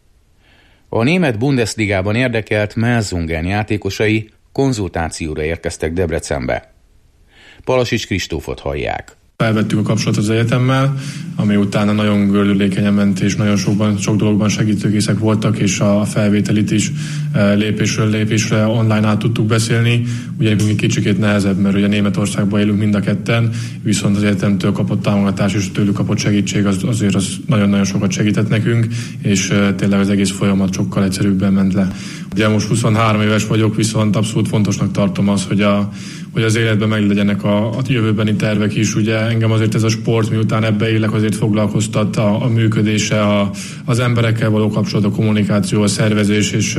A német Bundesligában érdekelt Melsungen játékosai konzultációra érkeztek Debrecenbe. Palasics Kristófot hallják. Felvettük a kapcsolatot az egyetemmel, ami utána nagyon gördülékenyen ment, és nagyon sokban, sok dologban segítőkészek voltak, és a felvételit is lépésről lépésre online át tudtuk beszélni. Ugye egy kicsikét nehezebb, mert ugye Németországban élünk mind a ketten, viszont az egyetemtől kapott támogatás és tőlük kapott segítség az, azért az nagyon-nagyon sokat segített nekünk, és tényleg az egész folyamat sokkal egyszerűbben ment le. Ugye most huszonhárom éves vagyok, viszont abszolút fontosnak tartom az, hogy a hogy az életben meglegyenek a, a jövőbeni tervek is. Ugye engem azért ez a sport, miután ebbe élek, azért foglalkoztat a, a működése, a, az emberekkel való kapcsolat, a kommunikáció, a szervezés, és,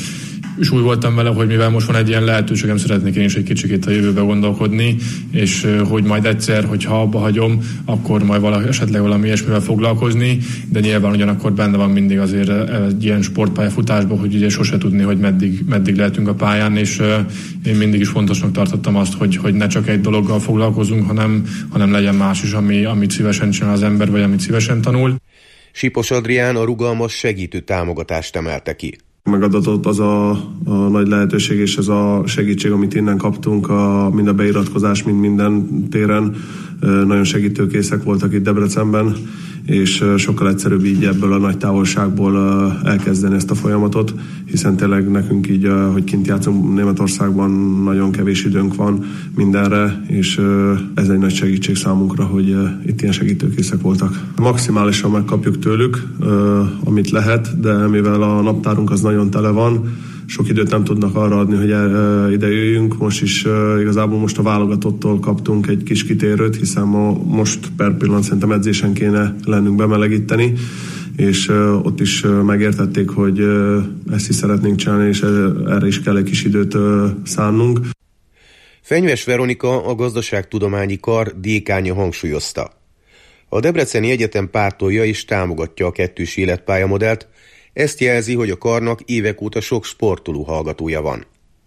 és úgy voltam vele, hogy mivel most van egy ilyen lehetőségem, szeretnék én is egy kicsikét a jövőbe gondolkodni, és hogy majd egyszer, hogyha abba hagyom, akkor majd vala, esetleg valami ilyesmivel foglalkozni, de nyilván ugyanakkor benne van mindig azért egy ilyen sportpályafutásban, hogy ugye sose tudni, hogy meddig, meddig lehetünk a pályán, és én mindig is fontosnak tartottam azt, hogy, hogy ne csak egy dologgal foglalkozunk, hanem, hanem legyen más is, ami, amit szívesen csinál az ember, vagy amit szívesen tanul. Sipos Adrián a rugalmas segítő támogatást emelte ki. Megadatott az a, a nagy lehetőség és ez a segítség, amit innen kaptunk, a, mind a beiratkozás, mind minden téren. Nagyon segítőkészek voltak itt Debrecenben, és sokkal egyszerűbb így ebből a nagy távolságból elkezdeni ezt a folyamatot, hiszen tényleg nekünk így, hogy kint játszunk Németországban, nagyon kevés időnk van mindenre, és ez egy nagy segítség számunkra, hogy itt ilyen segítőkészek voltak. Maximálisan megkapjuk tőlük, amit lehet, de mivel a naptárunk az nagyon tele van, sok időt nem tudnak arra adni, hogy ide jöjjünk. Most is igazából most a válogatottól kaptunk egy kis kitérőt, hiszen ma, most per pillanat szerintem edzésen kéne lennünk bemelegíteni, és ott is megértették, hogy ezt is szeretnénk csinálni, és erre is kell egy kis időt szánnunk. Fenyves Veronika, a Gazdaságtudományi Kar dékánya hangsúlyozta. A Debreceni Egyetem pártolja és támogatja a kettős életpályamodellt. Ezt jelzi, hogy a karnak évek óta sok sportoló hallgatója van.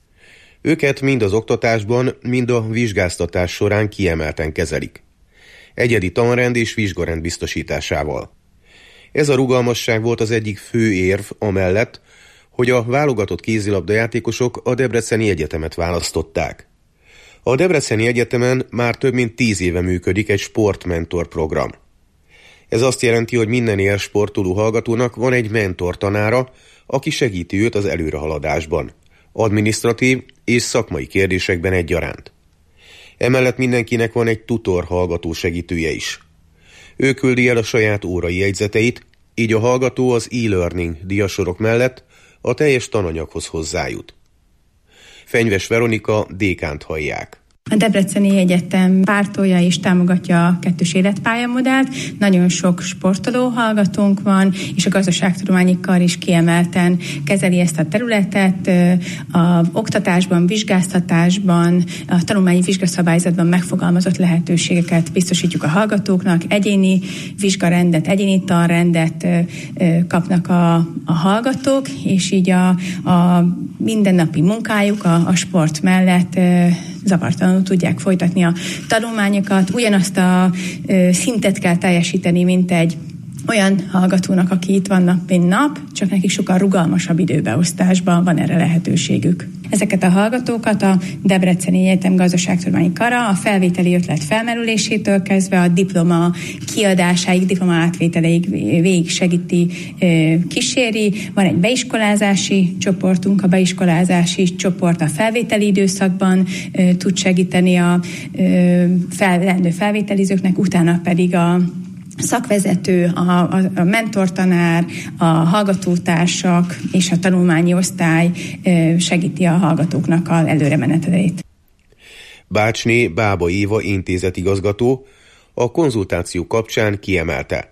Őket mind az oktatásban, mind a vizsgáztatás során kiemelten kezelik. Egyedi tanrend és vizsgarend biztosításával. Ez a rugalmasság volt az egyik fő érv amellett, hogy a válogatott kézilabdajátékosok a Debreceni Egyetemet választották. A Debreceni Egyetemen már több mint tíz éve működik egy sportmentor program. Ez azt jelenti, hogy minden élsportoló hallgatónak van egy mentor tanára, aki segíti őt az előrehaladásban, adminisztratív és szakmai kérdésekben egyaránt. Emellett mindenkinek van egy tutor hallgató segítője is. Ő küldi el a saját órai jegyzeteit, így a hallgató az e-learning díjasorok mellett a teljes tananyaghoz hozzájut. Fenyves Veronika, dékánt hallják. A Debreceni Egyetem pártolja és támogatja a kettős életpályamodellt. Nagyon sok sportoló hallgatónk van, és a Gazdaságtudományi Kar is kiemelten kezeli ezt a területet. A oktatásban, vizsgáztatásban, a tanulmányi vizsgaszabályzatban megfogalmazott lehetőségeket biztosítjuk a hallgatóknak. Egyéni vizsgarendet, egyéni tanrendet kapnak a, a hallgatók, és így a, a mindennapi munkájuk a, a sport mellett zavartalanul tudják folytatni a tanulmányokat. Ugyanazt a ö, szintet kell teljesíteni, mint egy olyan hallgatónak, aki itt van nap mint nap, csak nekik sokkal rugalmasabb időbeosztásban van erre lehetőségük. Ezeket a hallgatókat a Debreceni Egyetem Gazdaságtudományi Kara a felvételi ötlet felmerülésétől kezdve a diploma kiadásáig, diploma átvételeig végig segíti, kíséri. Van egy beiskolázási csoportunk, a beiskolázási csoport a felvételi időszakban tud segíteni a fel, felvételizőknek, utána pedig a szakvezető, a, a, a mentortanár, a hallgatótársak és a tanulmányi osztály segíti a hallgatóknak az előremenetelét. Bácsné Bába Éva intézetigazgató a konzultáció kapcsán kiemelte: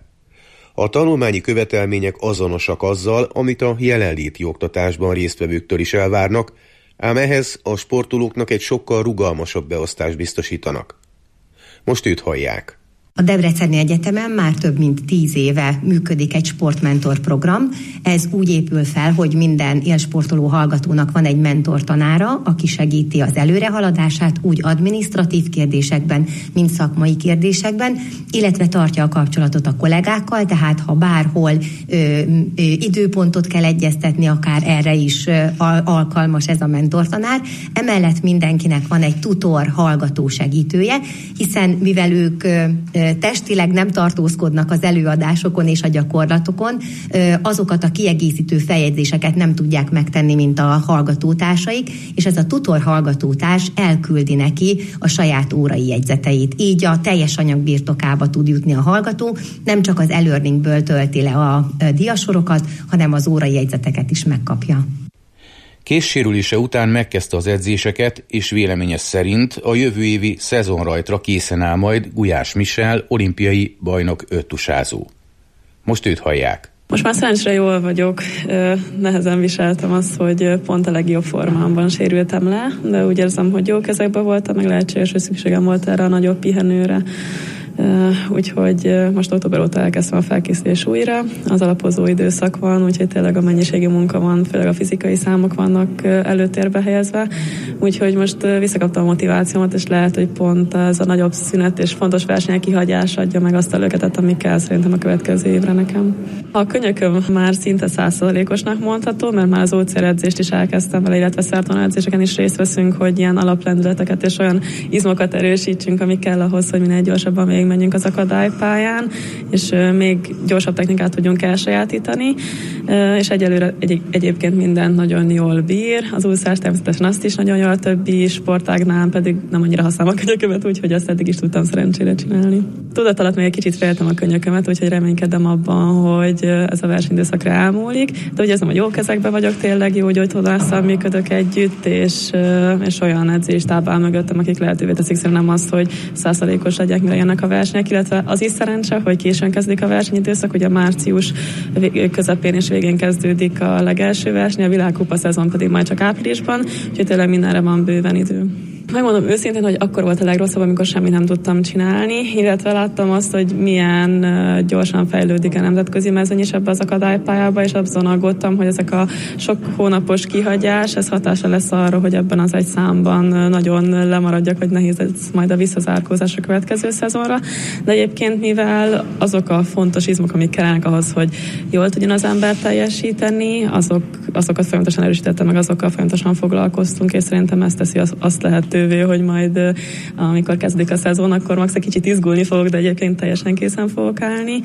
a tanulmányi követelmények azonosak azzal, amit a jelenléti oktatásban résztvevőktől is elvárnak, ám ehhez a sportolóknak egy sokkal rugalmasabb beosztást biztosítanak. Most őt hallják. A Debreceni Egyetemen már több mint tíz éve működik egy sportmentor program. Ez úgy épül fel, hogy minden élsportoló hallgatónak van egy mentortanára, aki segíti az előrehaladását úgy adminisztratív kérdésekben, mint szakmai kérdésekben, illetve tartja a kapcsolatot a kollégákkal, tehát ha bárhol ö, ö, időpontot kell egyeztetni, akár erre is ö, alkalmas ez a mentortanár. Emellett mindenkinek van egy tutor hallgató segítője, hiszen mivel ők ö, testileg nem tartózkodnak az előadásokon és a gyakorlatokon, azokat a kiegészítő feljegyzéseket nem tudják megtenni, mint a hallgatótársaik, és ez a tutor hallgatótárs elküldi neki a saját órai jegyzeteit. Így a teljes anyag birtokába tud jutni a hallgató, nem csak az e-learningből tölti le a diasorokat, hanem az órai jegyzeteket is megkapja. Kézsérülése után megkezdte az edzéseket, és véleménye szerint a jövő évi szezonrajtra készen áll majd Gulyás Michel, olimpiai bajnok öttusázó. Most őt hallják. Most már szerencsére jól vagyok, nehezen viseltem azt, hogy pont a legjobb formámban sérültem le, de úgy érzem, hogy jó kezekben voltam, meg lehetséges, hogy szükségem volt erre a nagyobb pihenőre. Uh, úgyhogy uh, most október óta elkezdtem a felkészülés újra, az alapozó időszak van, úgyhogy tényleg a mennyiségi munka van, főleg a fizikai számok vannak uh, előtérbe helyezve, úgyhogy most uh, visszakaptam a motivációmat, és lehet, hogy pont ez a nagyobb szünet és fontos versenyek kihagyás adja meg azt a löketet, ami kell szerintem a következő évre nekem. A könyököm már szinte száz százalékosnak mondható, mert már az ó cé er edzést is elkezdtem vele, illetve szertona edzéseken is részt veszünk, hogy ilyen alaplendületeket és olyan izmokat erősítsünk, ami kell ahhoz, hogy minél gyorsabban még menjünk az akadálypályán, és még gyorsabb technikát tudjunk elsajátítani, és egyelőre egy, egyébként mindent nagyon jól bír. Az úszás természetesen azt is nagyon jól, a többi sportágnál pedig nem annyira használom a könyökömet, úgyhogy azt eddig is tudtam szerencsére csinálni. Tudat alatt még egy kicsit féltem a könyökömet, úgyhogy reménykedem abban, hogy ez a versenyidőszakra elmúlik, de úgy érzem, hogy jó kezekben vagyok, tényleg jó gyógytornásszal működök együtt, és, és olyan edzéstáb áll mögöttem, akik lehetővé teszik szerintem azt, hogy száz százalékos legyek, mire jönnek a versenyek, illetve az is szerencse, hogy későn kezdik a versenyidőszak, ugye március közepén és végén kezdődik a legelső verseny, a világkupa szezon pedig majd csak áprilisban, úgyhogy tényleg mindenre van bőven idő. Megmondom őszintén, hogy akkor volt a legrosszabb, amikor semmit nem tudtam csinálni, illetve láttam azt, hogy milyen gyorsan fejlődik a nemzetközi mezőny is ebbe az akadálypályába, és azon aggódtam, hogy ezek a sok hónapos kihagyás, ez hatása lesz arra, hogy ebben az egy számban nagyon lemaradjak, hogy nehéz ez majd a visszazárkózás a következő szezonra. De egyébként, mivel azok a fontos izmok, amik kellene ahhoz, hogy jól tudjon az ember teljesíteni, azok, azokat folyamatosan erősítettem, meg azokkal folyamatosan foglalkoztunk, és szerintem ezt teszi azt lehetővé, hogy majd amikor kezdik a szezon, akkor max egy kicsit izgulni fogok, de egyébként teljesen készen fogok állni.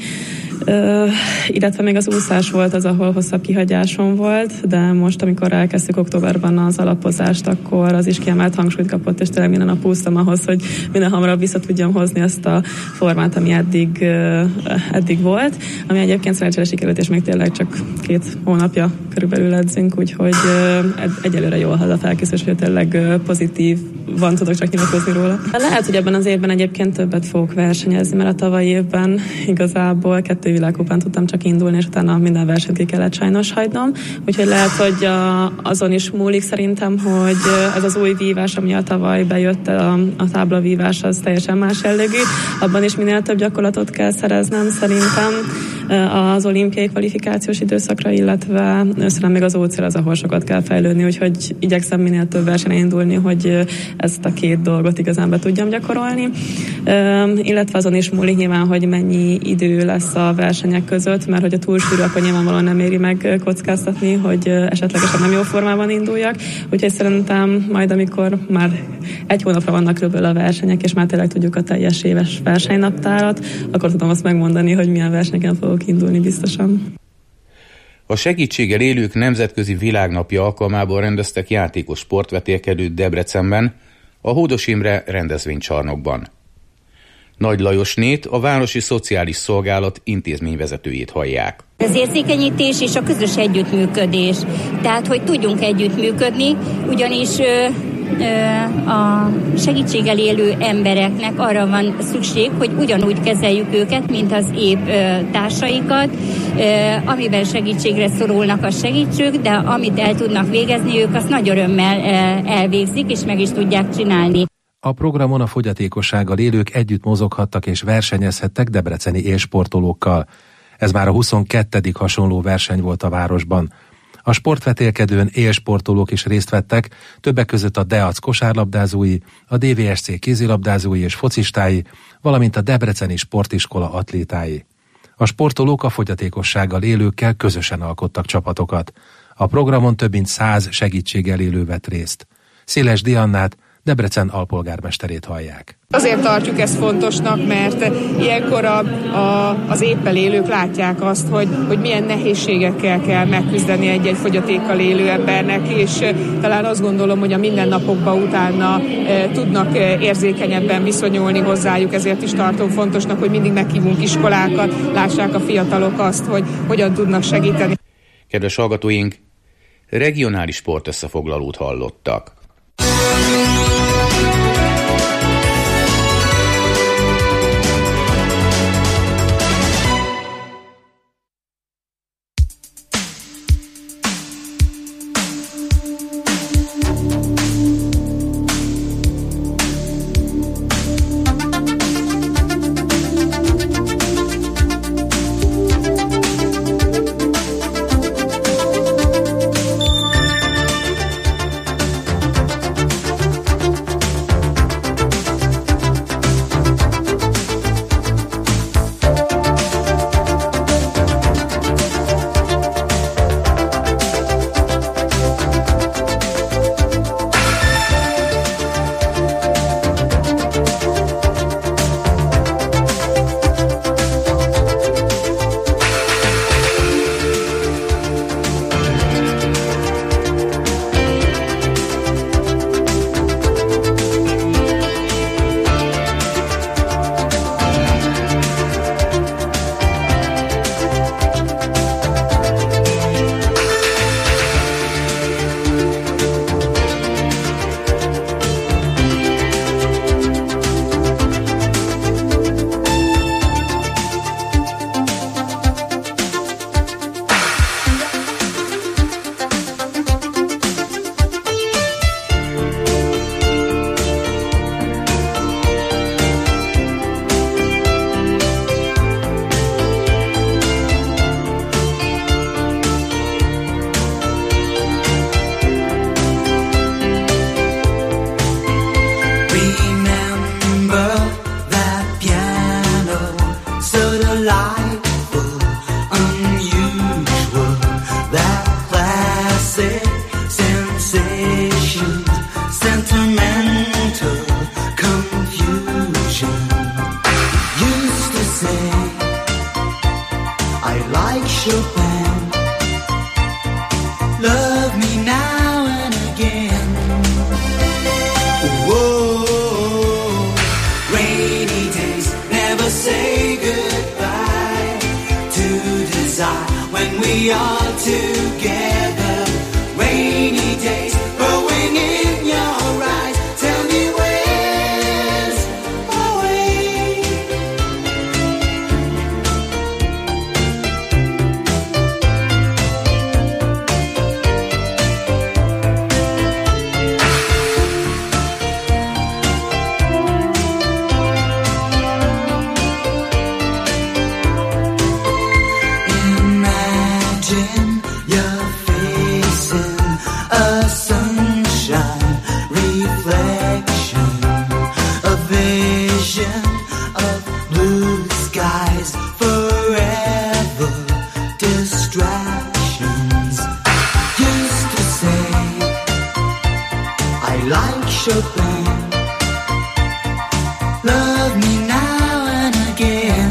Uh, illetve még az úszás volt az, ahol hosszabb kihagyásom volt, de most, amikor elkezdtük októberben az alapozást, akkor az is kiemelt hangsúlyt kapott, és tényleg minden nap úsztam ahhoz, hogy minden hamarabb vissza tudjam hozni azt a formát, ami eddig, uh, eddig volt, ami egyébként szerencsére sikerült, és még tényleg csak két hónapja körülbelül edzünk, úgyhogy uh, egyelőre jól hall a felkészülés, hogy tényleg uh, pozitív van, tudok csak nyilatkozni róla. Lehet, hogy ebben az évben egyébként többet fogok versenyezni, mert a tavalyi évben igazából kettő világkupán tudtam csak indulni, és utána minden versenyt ki kellett sajnos hagynom. Úgyhogy lehet, hogy a, azon is múlik szerintem, hogy ez az új vívás, ami a tavaly bejött, a, a táblavívás, az teljesen más jellegű. Abban is minél több gyakorlatot kell szereznem szerintem. az olimpiai kvalifikációs időszakra, illetve összesen még az ó cé er az, ahol sokat kell fejlődni, úgyhogy igyekszem minél több versenyen indulni, hogy ezt a két dolgot igazán be tudjam gyakorolni. Illetve azon is múlik nyilván, hogy mennyi idő lesz a versenyek között, mert hogy a túl sűrű, akkor nyilvánvalóan nem éri meg kockáztatni, hogy esetlegesen nem jó formában induljak. Úgyhogy szerintem majd, amikor már egy hónapra vannak körülbelül a versenyek, és már tényleg tudjuk a teljes éves versenynaptárat, akkor tudom azt megmondani, hogy milyen versenyeken fogok indulni biztosan. A segítséggel élők nemzetközi világnapja alkalmából rendeztek játékos sportvetélkedőt Debrecenben, a Hódos Imre rendezvénycsarnokban. Nagy Lajosnét, a Városi Szociális Szolgálat intézményvezetőjét hallják. Az érzékenyítés és a közös együttműködés. Tehát, hogy tudjunk együttműködni, ugyanis ö, ö, a segítséggel élő embereknek arra van szükség, hogy ugyanúgy kezeljük őket, mint az épp ö, társaikat, ö, amiben segítségre szorulnak, a segítsük, de amit el tudnak végezni, ők azt nagy örömmel ö, elvégzik, és meg is tudják csinálni. A programon a fogyatékossággal élők együtt mozoghattak és versenyezhettek debreceni élsportolókkal. Ez már a huszonkettedik hasonló verseny volt a városban. A sportvetélkedőn élsportolók is részt vettek, többek között a Deac kosárlabdázói, a dé vé es cé kézilabdázói és focistái, valamint a Debreceni Sportiskola atlétái. A sportolók a fogyatékossággal élőkkel közösen alkottak csapatokat. A programon több mint száz segítséggel élő vett részt. Széles Diannát, Debrecen alpolgármesterét hallják. Azért tartjuk ezt fontosnak, mert ilyenkor a, a, az éppen élők látják azt, hogy, hogy milyen nehézségekkel kell megküzdeni egy-egy fogyatékkal élő embernek, és talán azt gondolom, hogy a mindennapokban utána e, tudnak érzékenyebben viszonyulni hozzájuk, ezért is tartom fontosnak, hogy mindig meghívunk iskolákat, lássák a fiatalok azt, hogy hogyan tudnak segíteni. Kedves hallgatóink, regionális sportösszefoglalót hallottak. like Chopin. Love me now and again.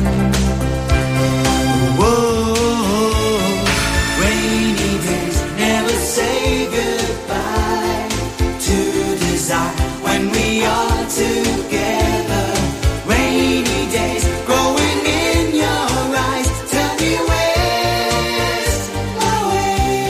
Whoa, rainy days never say goodbye to desire when we are together. Rainy days growing in your eyes. Tell me where's my way.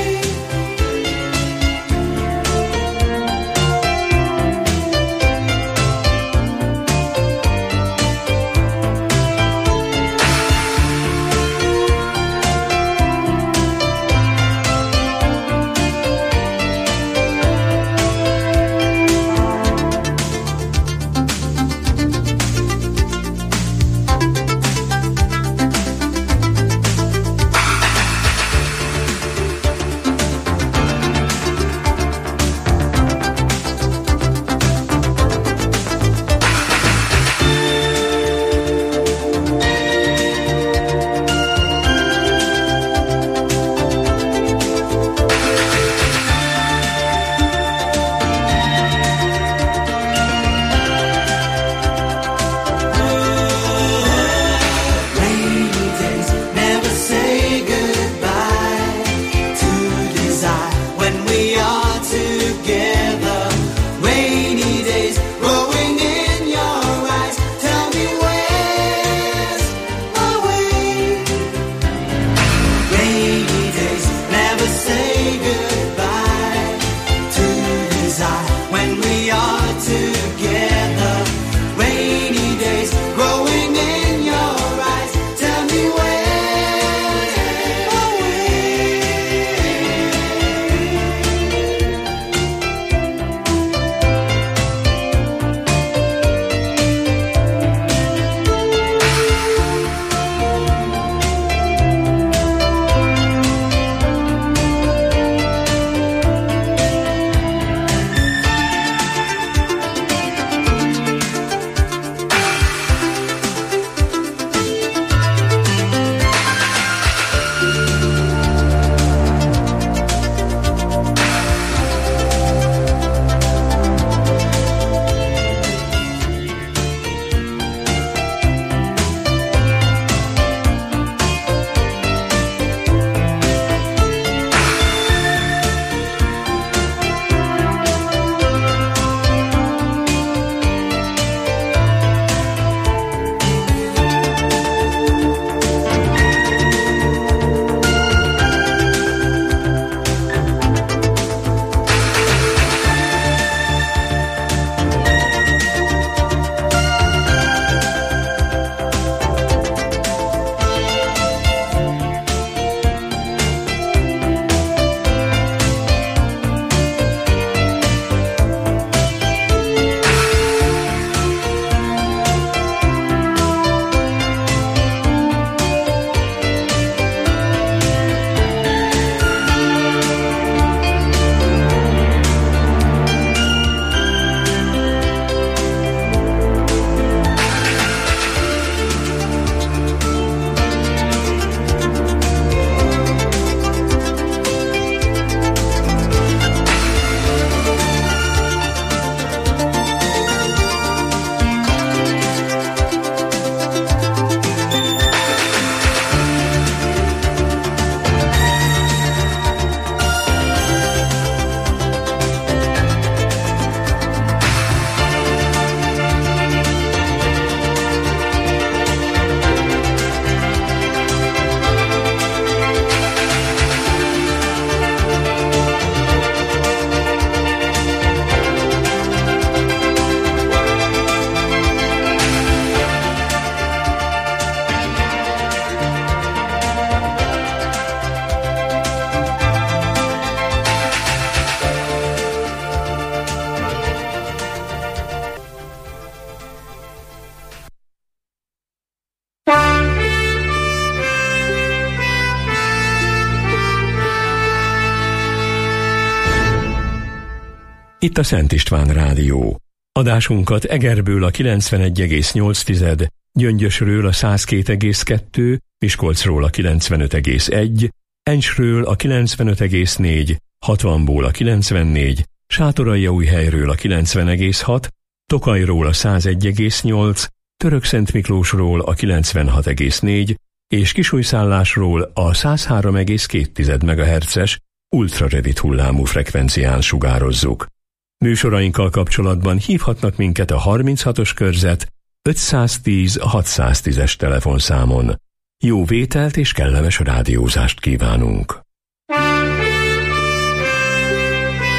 Rainy days never say goodbye to desire when we are together. Rainy days growing in your eyes. Tell me where's my way. Rainy days never say goodbye to desire when we are together. Rainy days growing in your eyes. Tell me where's my way. Itt a Szent István Rádió. Adásunkat Egerből a kilencvenegy egész nyolc, Gyöngyösről a száz két egész kettő, Miskolcról a kilencvenöt egész egy, Encsről a kilencvenöt egész négy, hatvanból a kilencvennégy, Sátoraljaújhelyről a kilencven egész hat, Tokajról a száz egy egész nyolc, Törökszentmiklósról a kilencvenhat egész négy és Kisújszállásról a száz három egész két megahertzes ultrarövid hullámú frekvencián sugározzuk. Műsorainkkal kapcsolatban hívhatnak minket a harminchatos körzet ötszáztíz hatszáztízes telefonszámon. Jó vételt és kellemes rádiózást kívánunk!